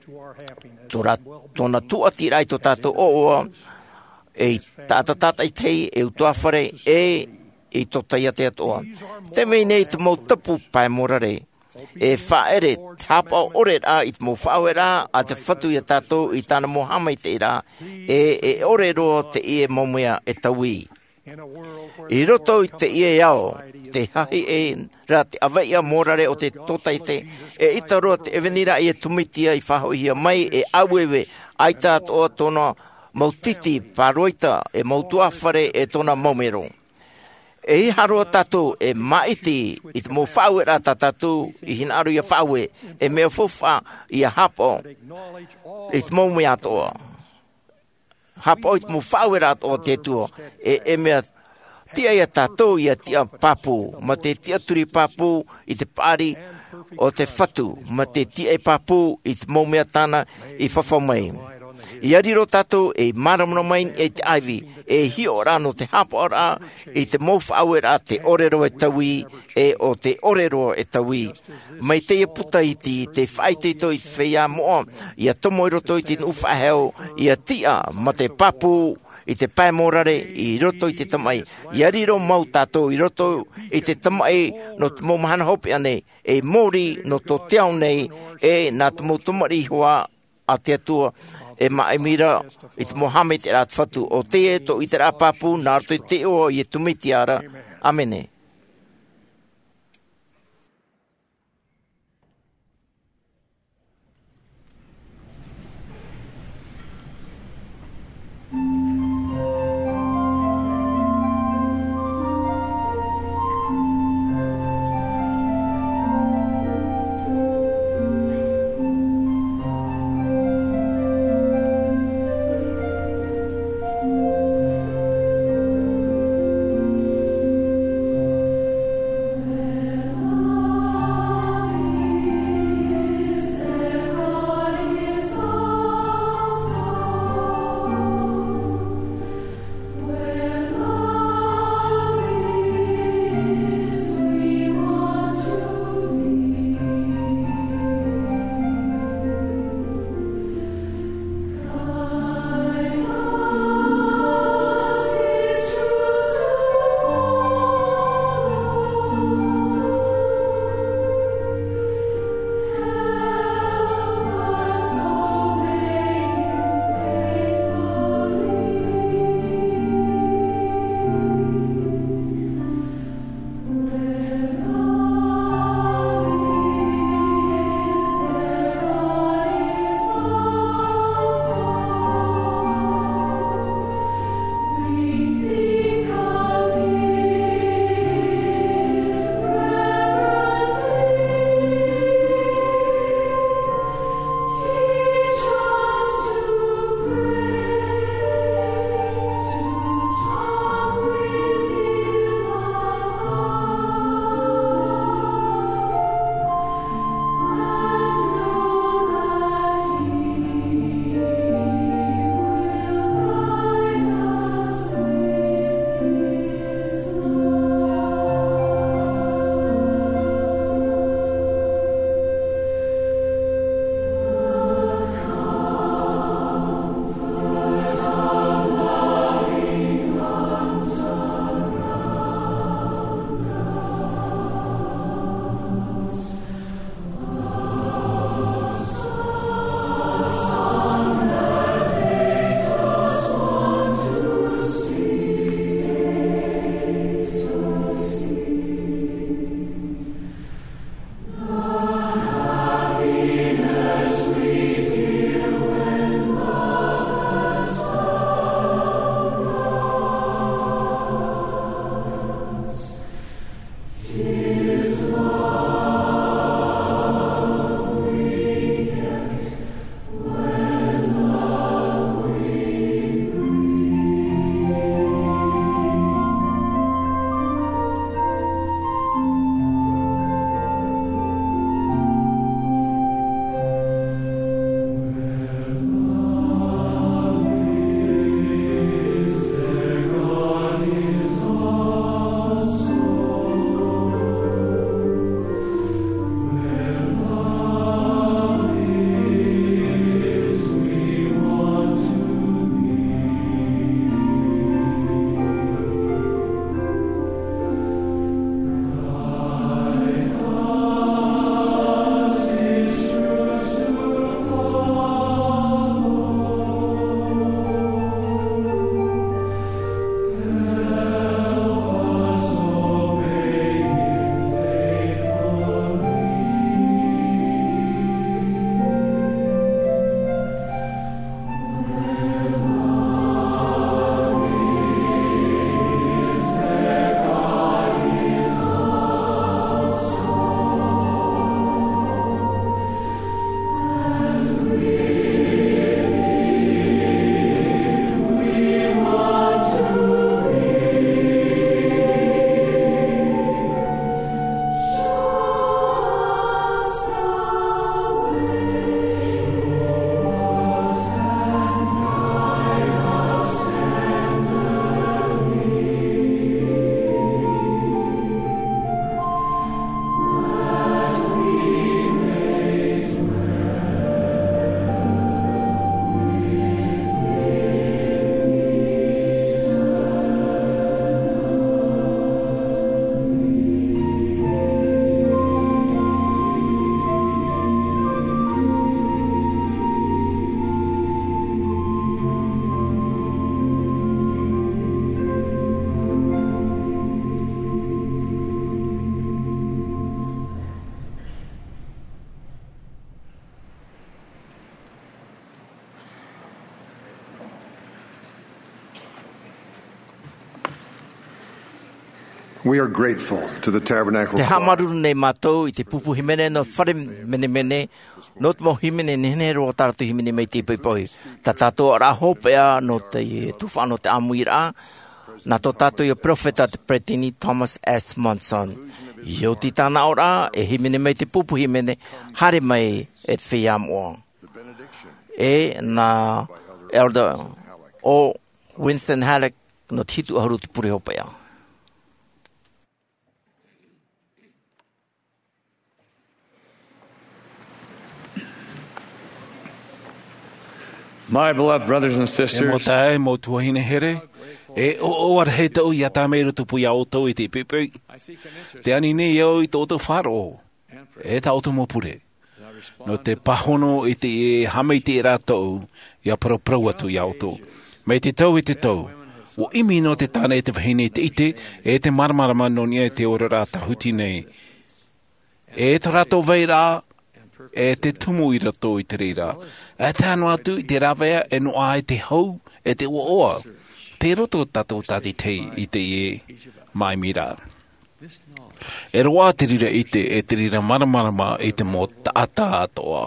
Tōna tuati rai tō tātou o oa, e tāta tāta i tei, e utua whare, e i tō taia te atoa. Te mei nei te mō tapu pai morare, e whaere, te hapa ore rā, i te mō whaue rā, a te whatu i a tātou, i tāna mō hamai te rā, e e ore roa te ie momea e taui. I roto i te ie iao, te hahi e rā te awaia morare o te tōtaite, e ita roa te evenira i e tumitia i whahoihia mai e auewe, ai tātoa tōna mautiti paroita e mautua whare e tōna maumero. E i haroa tātou e maiti i te mō whaue rā tātou i hinaru i a whaue, e mea fufa i a hapo i te mō mea toa. Hapo i te mō whaue rā toa te tua, e, e mea tia i a tātou i a tia papu, ma te tia turi papu i te pāri o te whatu, ma te tia e papu i te mō mea tāna i whawhau mai. I ariro tātou e maramuna mai e te aiwi, e hio rā no te hapa rā, e te mō whaue rā te orero e taui, e o te orero e taui. Mai te e puta iti, te whaiteito i te whea moa, i a tomo i roto i te uwhaheo, i a tia ma te papu, i te pai morare i roto i te tamai. I ariro mau tātou i roto i te tamai no te momahana hopi ane e mori no tō teau nei e nā te motumari hoa a te atua e maemira i te Mohamed e rāt whatu o te e to i te rāpapu nā rato i te o i e tumiti ara. Amene. We are grateful to the Tabernacle Te Choir. hamaru nei mātou I te pupu himene no whare mene mene, no te mo himene nene ro taratu himene mei te pipoi. Ta tātou ara hopea no te tufano te amuira, na to tātou I profeta te pretini Thomas S. Monson. Iau ti tāna ora, e himene mei te pupu himene, hare mai e te whiamoa. E na elder o Winston Halleck no titu aharu te puri hopea. My beloved brothers and E mo sisters, tae mo tuahine here. E o o ar he tau I a tāmeiru tupu I a o tau I te pipui. Te ani nei au I tō tau wharo. E ta o tu mo pure. No te pahono I te e hamei te rātou I a paraprau atu I a o tau. Mei te tau I te tau. O imi no te tāne e te wahine te ite e te maramarama no nia te ora rāta huti nei. E te rātou vei rā e te tumu I rato I te reira. E te anu atu I te rawea e no ai te hau e te ua oa. Te roto tatou tati tei I te e mai mira. E roa te rira I te e te rira maramarama I te mo taata atoa.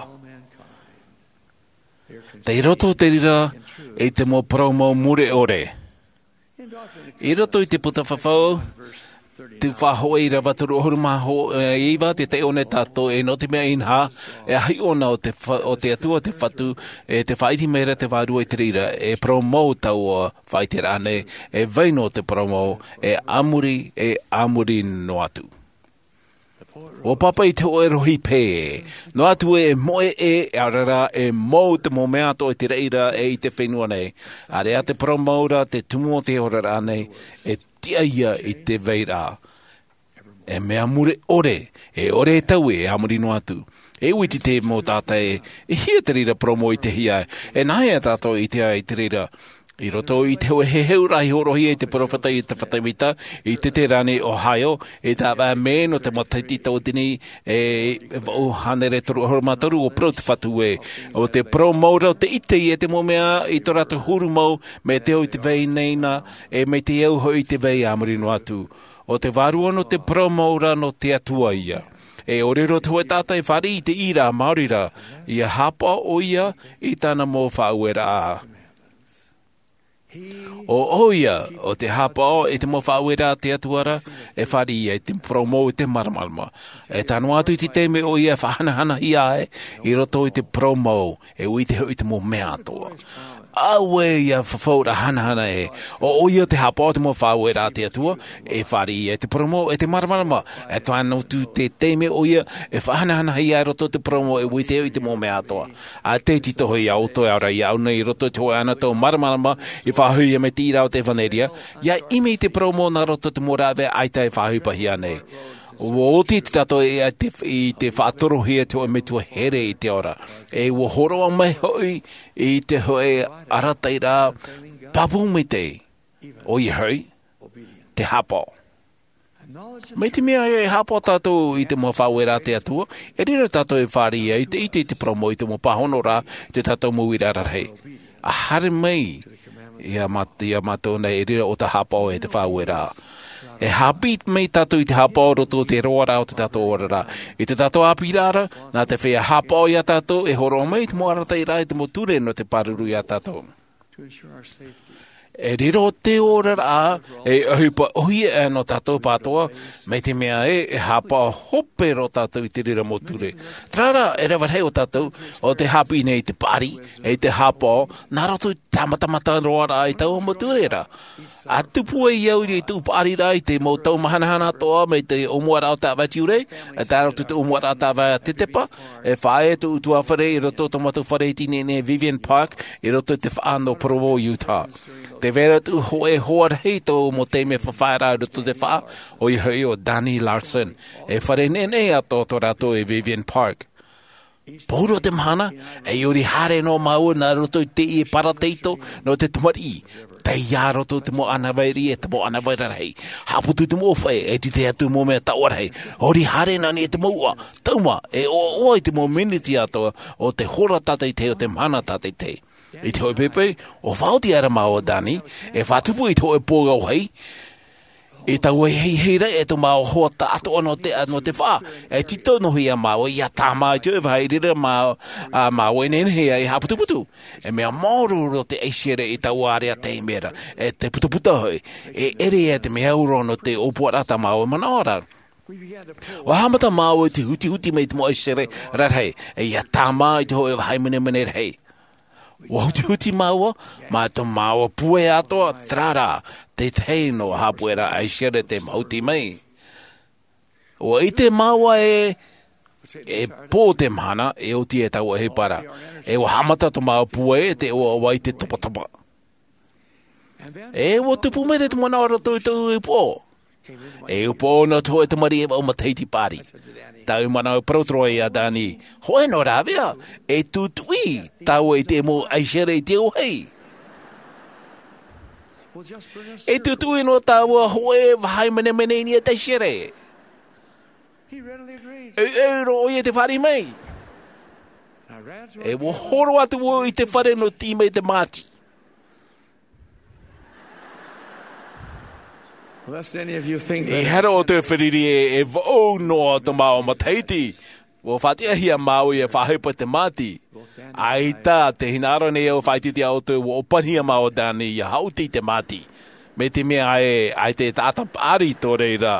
Te roto te rira I te mo promo mure ore. I roto I te puta whawhau, te whaho I rawa turu ohuru maho e iwa te te one tato e no te mea inha e hai ona o te, o te atua te whatu e te whaiti meira te wārua I te rira e promo tau o whaiti rane e veino te promo e amuri e amuri no atu. O papa I te oe rohi pē no atu e moe e arara e mou te mo mea to I te reira e I te whenua nei. Are a te promoura te tumu o te ora rane e tia ia I te veira. E mea mure ore, e ore e tau e amuri no atu. E uiti te mo tata e, e hia te rira promo I te hia, e nahe a tato I te ai te rira. I roto I te hoe he heu rahi horohi e te profeta I te whatamita, I te te rane Ohio, e tā wā me no te mataiti tau tini e o hanere toru ahora mataru o pro te whatu e. O te promo rau te ite I e te momea I to rata huru mau, me te o I te vei neina, e me te au ho I te vei amuri no atu. O te varua no te promo ra no te atua ia. E orero tue tata e whari I te ira maurira, I a hapa o ia I tāna mō whauera a. O oia, o te hapa o, e te mo whauera te atuara, e whari ia, e te promo I te maramalma. E tanu atu I te teime o ia, whahanahana I ae, I roto I te promo, e ui te hui te mo mea atoa. Awe ia whawhaura hanahana e. O oia te hapa o te mo whauera te atua, e whari ia, te promo, e te maramalma. E tuano tu te teime o ia, e whahanahana I ae roto te promo, e ui te hui te mo mea atoa. A te titoho I auto e aura I au nei roto te hoe ana tau maramalma, I whahui me tira o te whaneria, ia imi te promo na roto te morawe aita e whahui pahia nei. O te tato e te, I te whaatorohi e te o me tua here I te ora. E wo horoa mai hoi I te hoe arataira papu me te. O I hoi, te hapo. Me te mea e hapo tato I te mo whauera te atua, e rira tato e whari e I te ite te promo I te mo pahonora I te tato mo wirararhei. A hare mei, ia mat, ia mato nei e rira o te hapo e te whauera. E hapit mei tato I te hapa o roto te roara o te tato orara. I te tato apirara, nā te whea hapa o ia tato, e horo mei te mo arata I rai te mo ture no te paruru ia tato. E riro te orara, e ahupa ohi e no tato patoa, mei te mea e, e hapa hope ro tato I te rira mo ture. Trara, e rewa hei o tato, o te hapi nei te pari, e te hapa, nā roto tamatamata roara I tau mo ture ra. A tupu e iau I tu pari ra I te mo tau mahanahana toa, mei te omuara o tawa tiure, e tā roto te omuara o tawa te tepa, e whae tu utua whare, I roto tomatu whare tine ne Vivian Park, I roto te whaano Provo, Utah. Te vera tu hoe hoar hei tō mo te me whawhaera roto te wha, o I hui o Danny Larson, e whare nene a tō tō rato e Vivian Park. Pōro te mana, e yuri hare no mau na roto te I parateito no te tumari. Te ia roto te mo anawairi e te mo anawaira hei. Haputu te mo whae e te atu mo mea tauara hei. Ori hare nani e te maua. Tauma, e o oi te mo miniti atoa o te hora tatei te o te mana tatei te. I te hoi pepe, o whauti ara mao Dani, e whatupu I te hoi pōgau hei. E tau e hei hei rei e to mao hoa ta ato ono te ano te wha. E tito no hia mao i a tā mai tu e vai rira mao a mao e nene hea e haputu putu. E mea mauro ro te eishere i tau area te mera. E te putu puta hoi. E ere e te mea uro no te opuarata mao e manaora. O hamata mao e te huti huti mei te mo eishere rarhei. E ia tā mai te hoi e vai mene mene rei. Wa huti huti maua, ma to maua pue atoa, trara, te teino hapuera ai shere te mauti mai. O i te maua e, e pō te mana, e o ti e tau he para. E o hamata to maua pue, te o wai te topa topa. E o tupu mere te mana ora tui tui e pō. E o pō na tō e te mari e wau ma teiti pāri. Tau mana o protroi a Dani. Hoe no rāwea, e tutui, tau e te mo aishere i te o hei. E tutui no tau a hoe vahai mene mene ni e te shere. E euro o i te whare mei. E wo horo atu o i te whare no tīme i te māti. E hara o te whiriri e e vau noa te mao mataiti. Wo whatia hia mau i e whahepa te mati. Ai tā te hinaro ne o whaititi au te wo opania mao dani i hauti te mati. Me te mea e ai te tata pāri tō reira.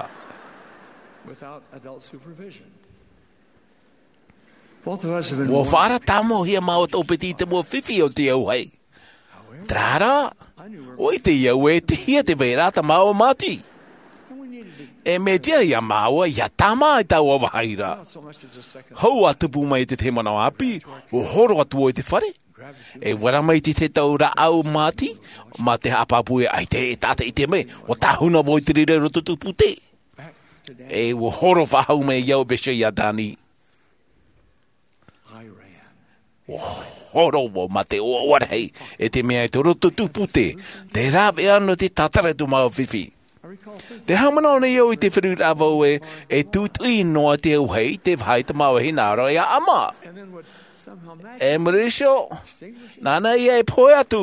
Wo whara tamo hia mao tō peti te mua whiwhi o te au hei. Trara, oi te iau e te hia te veirata mao mati. E me tia ia maua, ia tama i tau awahaira. Hau atupu mai te te mana api, o horo atu o te whare. E wara mai te te tau ra au mati, ma te hapapu e ai te e tata i te me, o tahuna voi te rire roto tupu te. E o horo whahau mai iau beshe ia dani. Horo mo ma te o warhei, e te mea e te roto tupu te, te rawe ano te tatara tu mao whiwhi. Te hamana ona iau i te whiru ravau e, e tūtui noa te au hei, te whai te mao hinaro e a ama. E Marisho, nana ia e poe atu.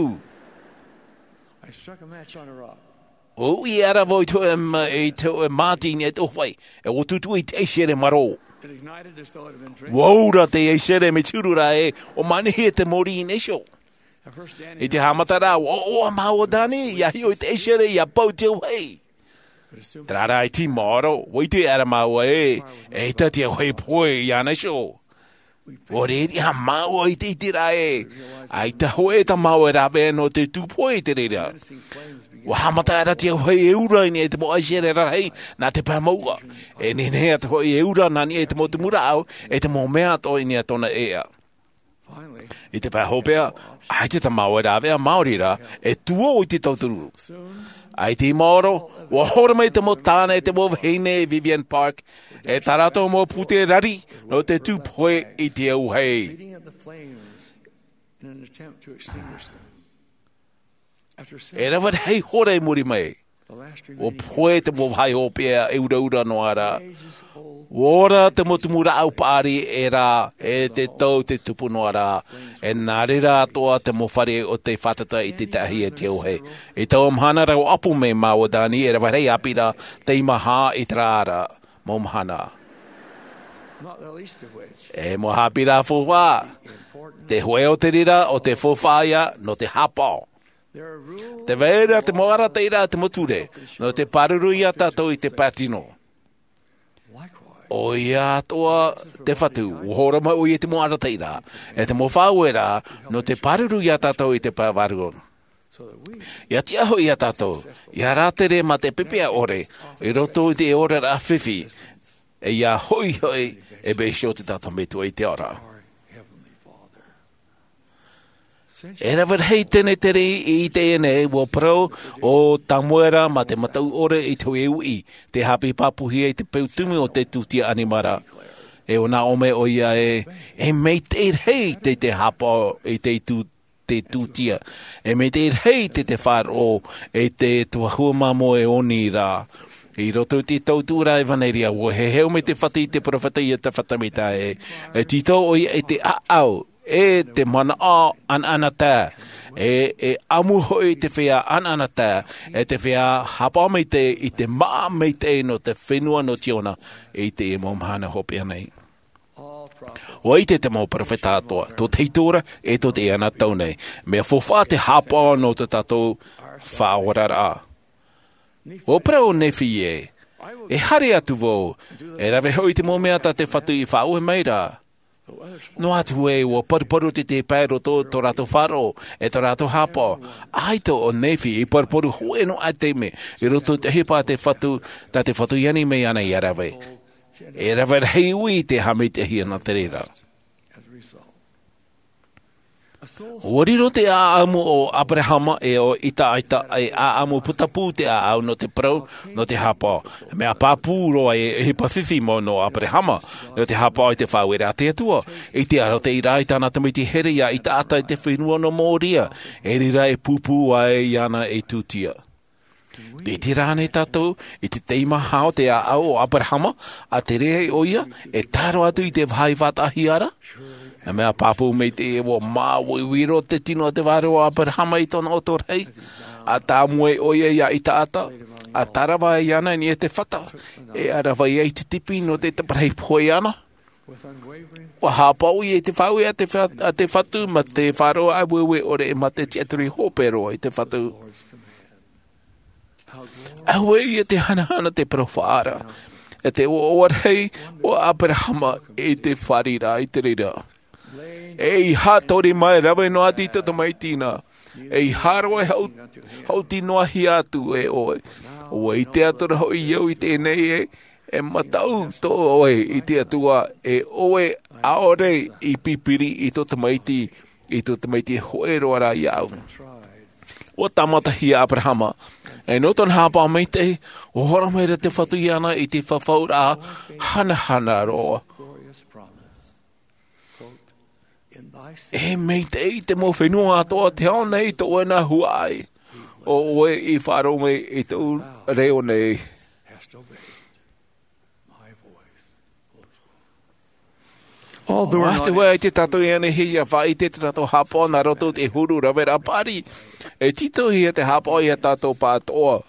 O i ara voi to e to e Martin e tohwai, e o tūtui te eishere maro. Waura te eishere me turura e, o mani he te mori in esho. I te hamata rā, o o mao dani, ia hio i te eishere ia pau te au hei. Trara i ti moro, wai te ara maua e, e ta te hoi poe i ana sho. O re i ha maua i te itira e, ai ta hoe ta maua e rawe no te tūpoe i te reira. O hamata ara te hoi e ura ni e te mo aisere rahei, na te pāmaua. E ne nea te hoi e ura nani e te mo te mura au, e te mo mea to i ni a tona ea. I te pāhopea, ai te ta maua e rawe a Maorira, e tuo i te tauturu. Ai te moro, wa hora mai te mo tāna e te mo heine e Vivian Park, e tarato mo pute rari no te tūpoe i te au hei. E rawat hei hora e muri mai, o poe te mo hai hopea e ura ura no ara. Ora te motumura au pāri e rā, e te tau te tupu no ara, e nāre rā toa te mowhare o te whatata i te tahi e te auhei. E tau mhana rau apu me maua dani, e rawarei apira te imaha i te rāra, mo mhana. E mo hapira fōwha, te hoe o te rira o te fōwhaia no te hapa. Te veira te moara teira te moture, no te paruru i a tātou i te patino. O ia toa te whatu, o hora mai o i te moara teira, e te mo whauera no te paruru i a tātou i te pāwaruon. Ia te aho i a tātou, ia rātere ma te pepea ore, i roto i te ore rā whiwhi, e ia hoi hoi e beisho te tata metua i te ora. E rawar hei tene tere i te ene wo pro o tamuera ma te matau ore i te e ui, te hapi papuhi e te peutumi o te tutia animara. E o na ome o ia e, e mei te hei te te hapa i te tu te tutia. E mei te hei te te wharo e te tuahua mamo e oni rā. I roto te tautura e vaneria, wo he heo me te whati te profeta i te whatamita e, e tito o ia e te a au. e te mana a an anata e e amu hoi te whea an anata e te whea hapa mai te i te maa mai te no te whenua no tiona e te e momhana hopi anei. O i te te mo profeta atoa, tō teitura e tō te ana tau nei. Mea fōwha te hapa no te tatou whaorara. O prau nefi e, e hare atu vō, e rawe hoi te mōmea ta te whatu i whaue meira. No atu e o paruparu te te pēro tō tō rato wharo, e tō rato hapa. Aito o nefi i paruparu hoi no a te me, i roto te hepa te whatu, ta te whatu yani me ana i arawe. E rawe rei ui te hame te hia na te rera. O riro te aamu o Abrahama e o ita aita e aamu putapu te aau no te prau no te hapa. Mea pāpū roa e he pawhiwhi mo no Abrahama no te hapa i te whauere a te atua. I te aro te ira i tāna tamiti here ia i ta ata i te whenua no mōria. E rira e pūpū ai iana e tūtia. Te te rāne tātou, i te teima hao te aau o Abrahama, a te rehe o ia, e tāro atu i te vai watahi ara. E mea pāpū mei te e wo mā wiro te tino te wāro o Abrahama i tōna o tō rei, a tā mue o ia ia i ta ata, a tarawa i ana ni e te whata, e arawa i e te tipi no te te parei poi ana. Wa hapau i e te whau a te, a te whatu, ma te wharo a wewe ore e ma te tiaturi hōpero i te whatu. Awe i te hanahana te profara, e te oarhei o Abrahama e te wharira i te rira. E i hatori mai rawe no ati tato mai tina, e i haro e hau, hau tino ahi atu e oe. Oe i te atura hoi iau i te nei e, e matau to oe i te atua e oe aore i pipiri i tota maiti, i tota maiti hoe roara i au. O tamatahi Abrahama, e no ton hapa mai te, o hora mai te whatu i ana i te whawhaura hana hana roa. E mei te i te mo whenua atoa te ao nei to ena huai, o oe i wharo mei i te reo nei. Wahte wea i te tato i ane hia whai te tato hapa na roto te huru rawera pari. E tito hia te hapa i a tato pātoa.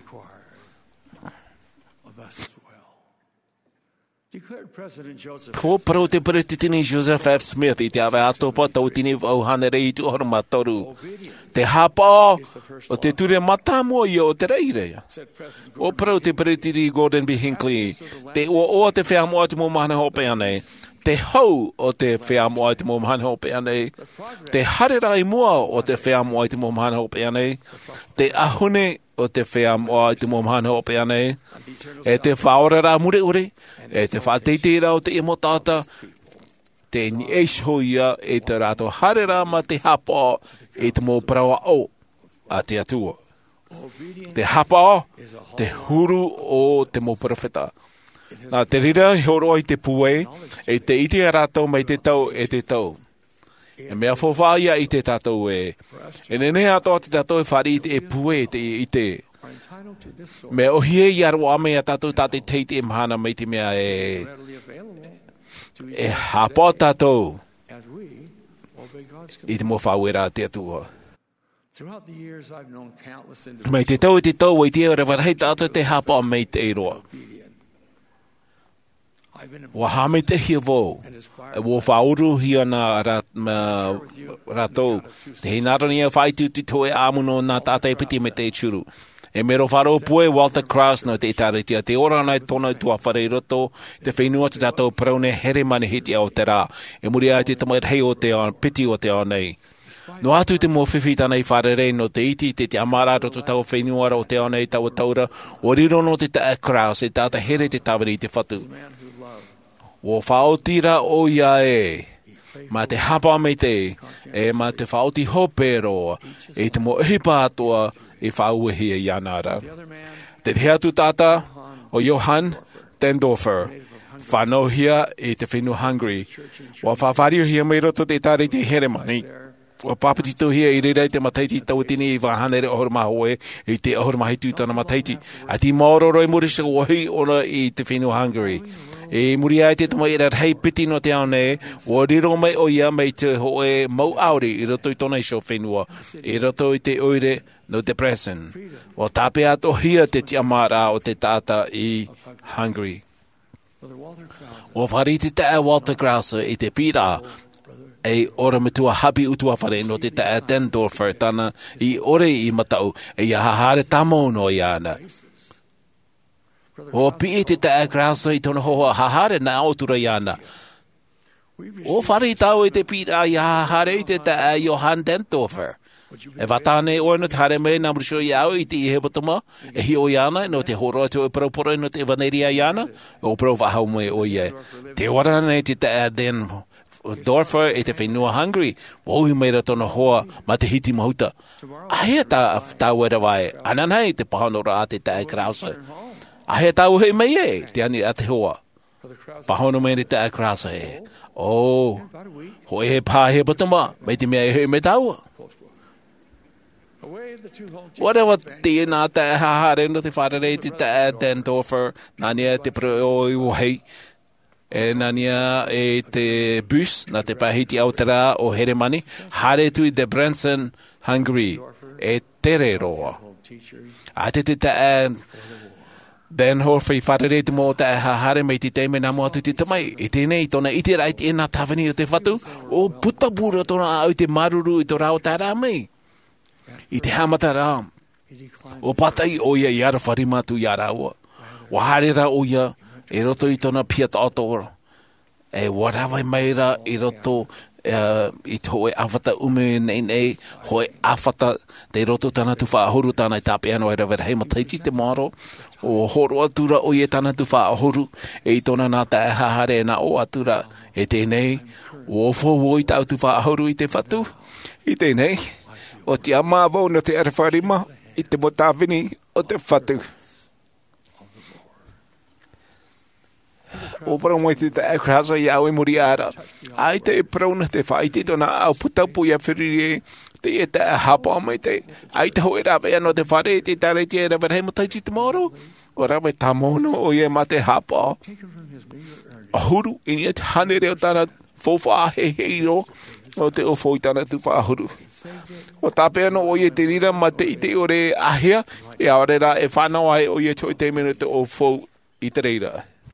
Ko pro te Presidente Joseph F. Smith i te awe atopa tau tini au hanere i tu horma toru. Te hapa o te ture matamo i o te reirea. O pro te Presidente Gordon B. Hinckley, te o o te whea moa te mo mahana hope anei. Te hau o te whea moa te mo mahana hope anei. Te harerai mua o te whea moa te mo mahana hope anei. Te ahune o te whea moa te mo mahana hope anei. E te whaorara mure ure. E te whateitera o te imotata. Te ni eisho ia e te rato harera ma te hapa e te mo prawa o a te atua. Te hapa, te huru o te mo profeta. Nā te rira horo i te pue, e te iti a rātou mai te tau e te tau. E mea whawhaia i te tātou e. E nene atoa te tātou e whari i te e pue te i te. Mea ohie i aro ame a tātou tātou teiti e mahana mai te mea e. E hapa tātou. I te mo whauera te atua. Mai te tau e te tau i te ora warhei tātou te hapa mai te iroa. Wa hame te hia vō, e wō whauru hia nā rātou. Te hinara ni a whaitu te toe āmuno nā tātai piti me te churu. E mero wharo pue Walter Krauss no te taritia, te ora nei tōna tua whare roto, te whenua te tātou praune here mani hiti au te rā. E muri ai te tamai hei o te piti o te au nei. No atu te mo whiwhita nei wharere no te iti te te amara roto tau whenua o te au nei tau taura, o riro no te ta Krauss e tāta here te tawari te whatu. O whaotira o ia e, ma te hapa me te, e ma te whaoti hopero, e te mo hipa atua e whauehia i anara. Te hea tu tata o Johann Dendorfer, whanohia e te whenu Hungary, wa whawhario hia mai roto te tare te heremani. O papatito hia i rerei te mataiti tau tini i wahanere ohor mahoe i te ohor mahi tūtana mataiti. A ti maororo e murisa o hui ora i te whenu Hungary. E muri ai te tumai era hei piti no te aone, o riro mai o ia mai te ho e mau auri i roto i tona i so whenua, i roto i te oire no te presen. O tape ato hia te tiamara o te tata i Hungary. O whariti te a Walter Krause i te pira, e ora metua hapi utua whare no te te a Dendorfer tana i ore i matau, e ia hahare tamo no i ana. O pi te te a Krause i tona hoa hahare na autura i ana. O whare tau i te pira i hahare i te te a Johann Dendorfer. E watane o na tare me na mrisho i au i te i hebotama, e hi o iana no te horoa te o paraupora no te vaneria iana, o pro wahau me o ie. Te wara nei te te a den Dorfer e te whenua Hungary, wohi meira tona hoa ma te hiti mahuta. Ahea ta ta wera vai, ananai te pahanora a te te a Krause. Ahea ta uhe mei e, te ani a te hoa. Pahono me te a Krause e. Oh, hoi he pā he batama, mei te mea e he me taua. Whatever te nā te hahare no te wharere te te a Dendorfer, nania te pro o i wahei, e nania e te bus, na te pahiti autara o Heremani, hare tui de Branson, Hungary, e tere roa. A te te te a Dendorfer i wharere te mō te hahare mei te teime nā moatu te tamai, e tēnei tona iti rai te ena tawhani o te whatu, o putabura tona au te maruru i tō rao tā rā mei. I te hamata rā. O patai o ia i ara wharimatu i ara ua. Wa harera o ia e roto i tona pia tātora. E warawai meira i roto uh, i te hoe awhata ume nei nei, hoe awhata te roto tana tu whaahuru tana i tāpe anō e rawera hei mataiti te maro. O horo atura o ia tana tu whaahuru e i tona nā tae hahare na o atura e tēnei. O fōwo i tau tu whaahuru i te whatu. I tēnei. O te amāwau no te arewharima i te motawini o te whatu. O parau mai te te akrasa i au e muri ara. Ai te e parau na te whaiti tona au putapu i a whiriri te e te hapa mai te. Ai te hoe rawe ano te whare te tare te e rawe hei mataiti te moro. O rawe tamono o ie ma te hapa. Ahuru i ni te hanere o tana fōwha he heiro. O te o fōitana tu whaahuru. O tāpe ano o ie te rira ma te ite o re ahea, e aore rā e whanau ai o ie toi te mene te o fō i te reira.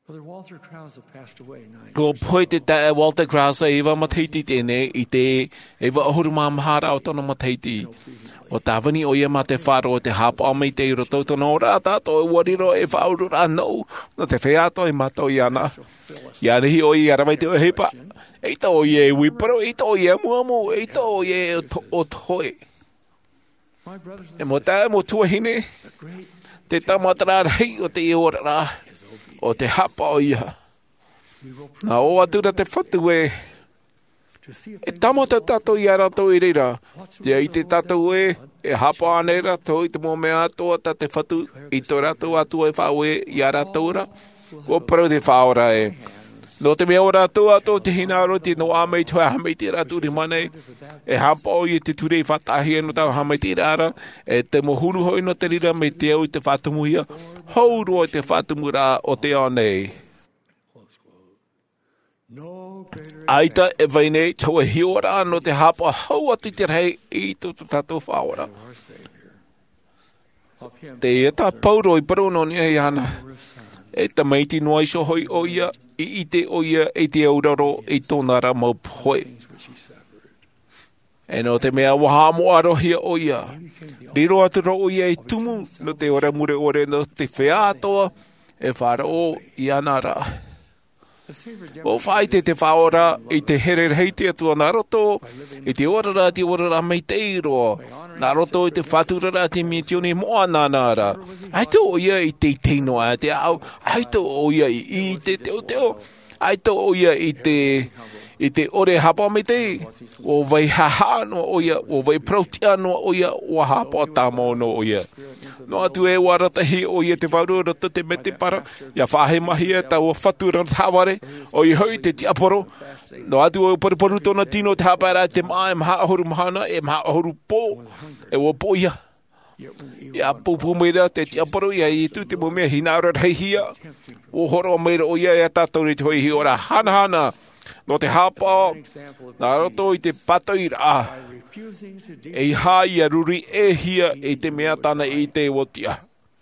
Ko poi te tae Walter Krause e iwa mataiti tēnei i te e wa ahuru mā mahara o tona mataiti. O tāwani o ia ma te wharo o te hapa o mei te iro tau tona o rā tātou e wariro e whauru rā nou, no te wheato e matau i ana. Ia rehi o i arawai te o hepa. Eita o ie wiparo, eita o ie muamu, eita o ie o toi. E mo tae mo tuahine, te tamatara rei o te iora rā, o te hapa o ia. Nā o atura te whatu e, e tamata tato i ara tau i reira. Ia i te tato e, e hapa ane rato i te mō mea atoa ta te whatu, i tō rato atua e whau e i ara taura. Ko parau te whaora e. No te mea ora toa to te hinaro te no amei toa hamei te ratu ri manei. E hapa o i te turei whatahi no tau hamei te rara. E te mohuru hoi no te rira me te au i te whatumuhia. Hauru o te whatumura o te anei. Aita e vainei taua hiora no te hapa hau atu te rei i tu tato whaora. Te e ta pauro i paruno ni e ana. E ta meiti noa iso hoi o ia. I ite o ia e te auraro i tōnara mau poe. E no te mea waha mo arohia o ia. Riro atura o ia i tumu no te ora mure ore no te wheatoa e whara o i anara. O whai te te whaora i te here rei te atua nā roto, i te orara te orara mei te iroa, nā roto i te whaturara te mitioni moa nānara. Ai te o ia i te teinoa te au, ai te o ia i te teo teo, ai te o ia i te, i te ore hapa me te, o vai haha no o ia, o vai prautia no o ia, o hapa tāmo no o ia. No atu e waratahi o ia te waru rata te me te para, ia whahe mahi e tau whatura tāware, o i hoi te tiaporo, no atu o pariparu tōna tino te hapara te maa e maha ahoru mahana, e maha ahoru pō, e o pō ia. Ia pupu meira te tia poro ia i tu te mo mea hina ora rei hia. O horo meira o ia ia tātou ni te hoi hi ora hana hana. No te hapa, nā roto i te patoi rā. E hā ia ruri e hia e te mea tana i te wotia.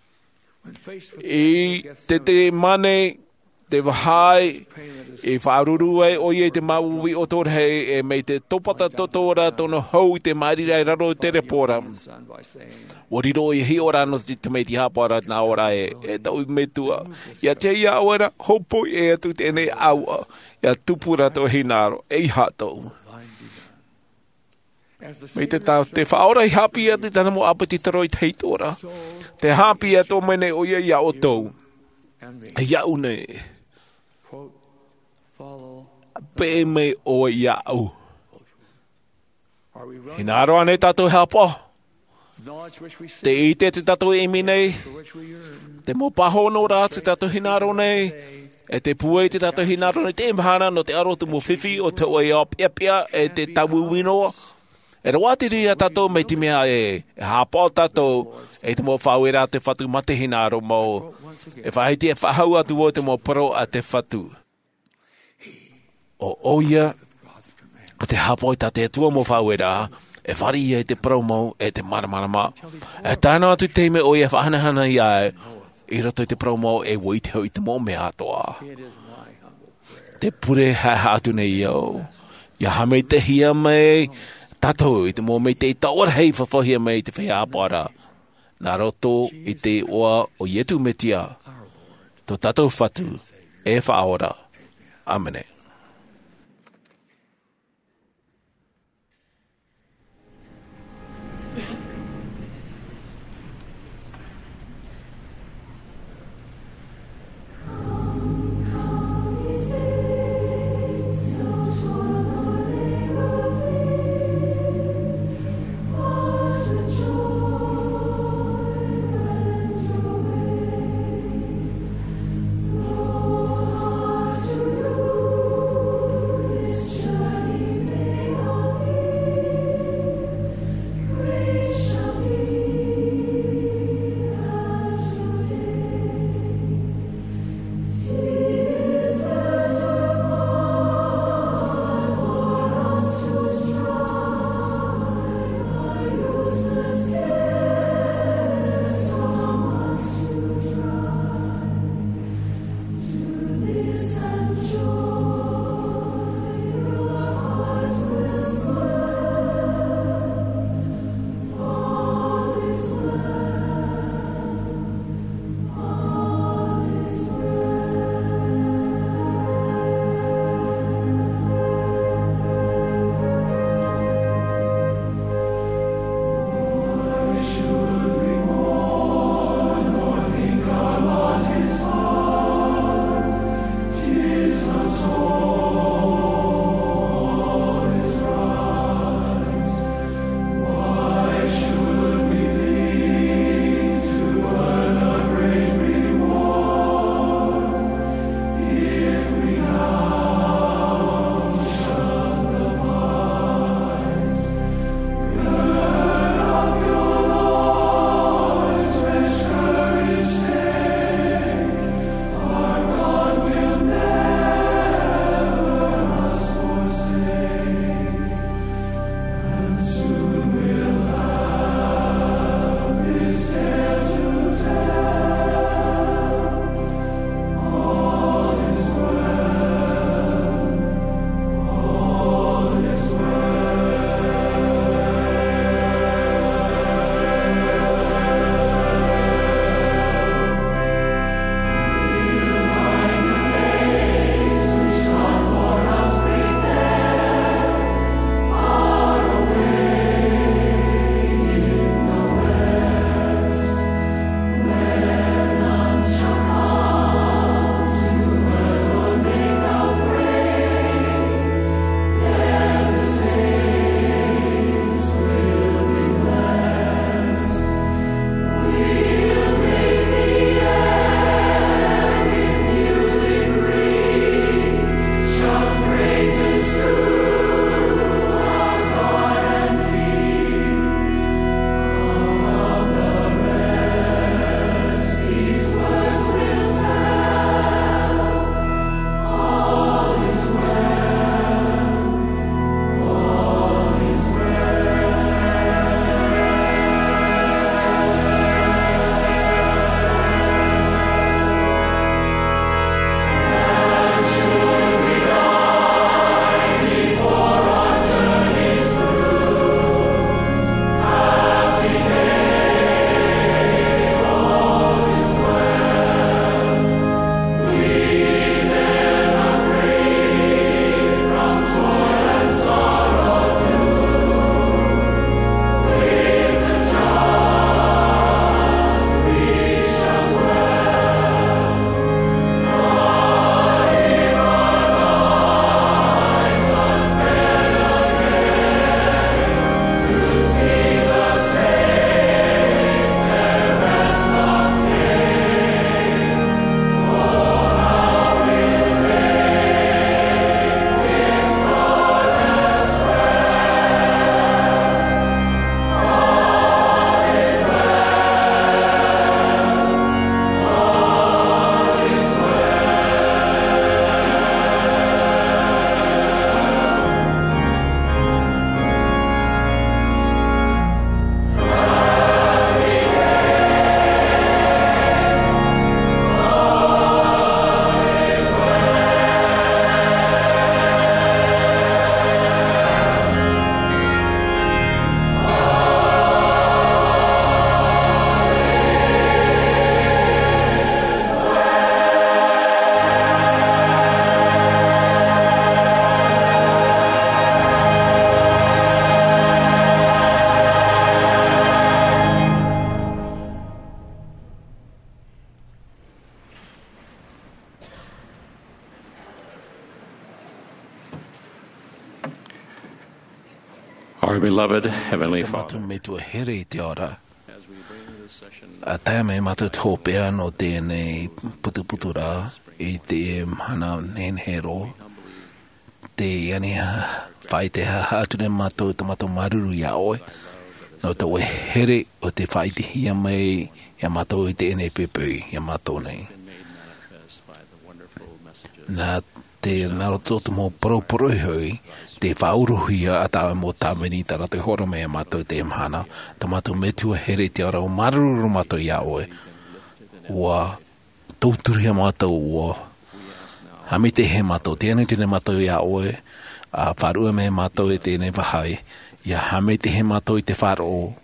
I te te mane, te wahai, e whaaruru ai o ia te mauwi o tōra hei e mei te topata totora tono hou i te mairirai raro i te repora. O riro i hi ora no te mei ti hapara nā ora e, e tau i metua. Ia te ia ora, hopo e atu tēnei aua, ia tupura to hinaro, e i hatou. Mei te tau, te whaora i hapi atu tana mo apati taro i teitora. Te hapi atu mene o ia ia o tau. Ia une. Pe me o ia au. Hinaro ane tātou hapa. Te ite te tātou e minei. Te mo pahono rā te tātou hinaro nei. E te pue te tātou hinaro nei. Te imhana no te aro te mo whiwhi o te oe o pia pia e te tawu winoa. E rawa te ria tātou mei te mea e, e hapa tātou e te mo whauera te whatu mate hinaro mo. E whahiti e whahau atu o te mo paro a te whatu. O oia, o te hapa i tate atua mo whauera, e whari ia i te promo e te maramarama. E tāna atu teime oia whahanahana i ai, i roto i te promo e woiteo i te mo mea atoa. Te pure haha atu nei iau. Ia hamei te hia mei, tātou i te mō mei te i tawar hei whawhia mei te whea apara. Nā roto i te oa o ietu metia. Tō tātou whatu e whaora. Amene. Oh Our beloved Heavenly Father. Me tu here te ora. A tae me matu tōpea no tēnei putuputura i te hana nenhero. Te iani whai te haatune matu te matu maruru ia oe. No te oe here o te whai te hia mai ia matu i te ene pepui ia matu nei. Nā te naroto te mō poroporoi hui, te whauruhia a tāwe mō tāmeni tara te horo mea matu te mhana, ta matu metua here te ora o maruru matu ia oe. Ua tauturia matu ua hami te he matu, tēnei tēnei matu ia oe, a wharua mea matu i tēnei wahai, ia hami te he matu i te wharo.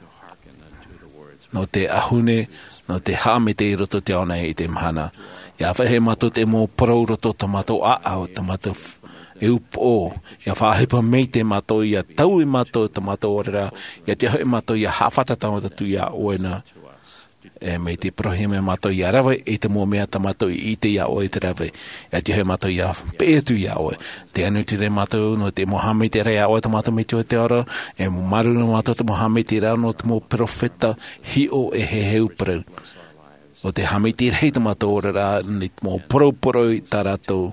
No te ahune, no te hame te roto te ona i te mhana, ia whahe matu te mō porau roto ta matu a au, ta matu e upo, ia whahepa mei te matu, ia tau i matu ta matu orera, ia te hoi matu, ia hawhata ta matu ia oena, e mei te prohi me matu ia rawe, e te mō mea ta matu i te ia oe te rawe, ia te hoi matu ia pētu ia oe, te anu te re matu, no te mohame te rea oe ta matu me te o te ora, e mō maru no matu te mohame te rea, no te mō profeta hi o e he heu prau. O te hamiti rei te mata orera, ni mō poro-poro i tā rātou.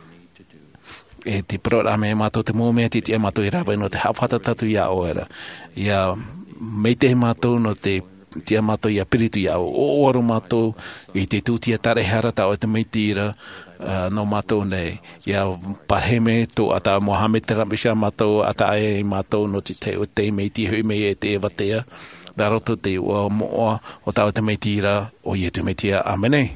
E te poro me mato te mō mea titi e mato i rawe no te hawhata tatu ia oera. Ia mei te mato no te tia mato ia piritu ia o oro mato i te tūtia tare harata o te meitira uh, no mato nei. Ia parheme to ata Mohamed te ramisha mato ata e mato no te te o te meiti hui mei e te ewatea. Daroto te ua moa o tau te meitira o ie te meitia. Amene.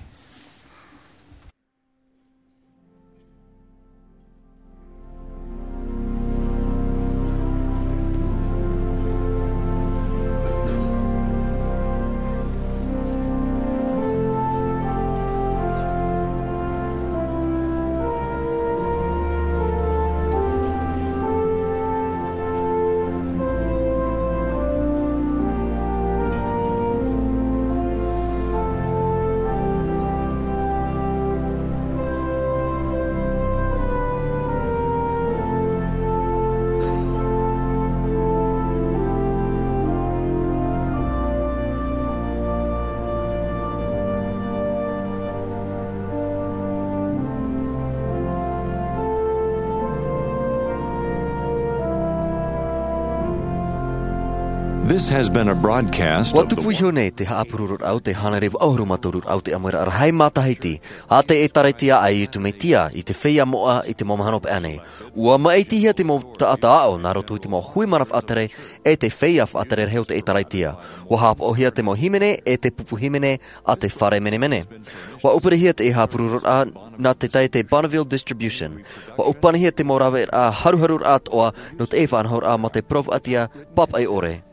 This has been a broadcast of Watu puihone te haapururur au te hanarew aurumaturur au te amora arhai matahiti. Ha te e taretia ai tu metia i te whea moa i te momahanop ane. Ua maitihia te mo ta ataao narotu i te mo huimaraf atere e te wheaf atere rheu te e taretia. Ua haap ohia te mo himene e te pupu himene a te whare mene mene. Ua uparehia te e haapururur a na te tai te Bonneville Distribution. Ua upanehia te mo rawe a haruharur at oa no te e whanhaur a ma te prof atia pap ai ore.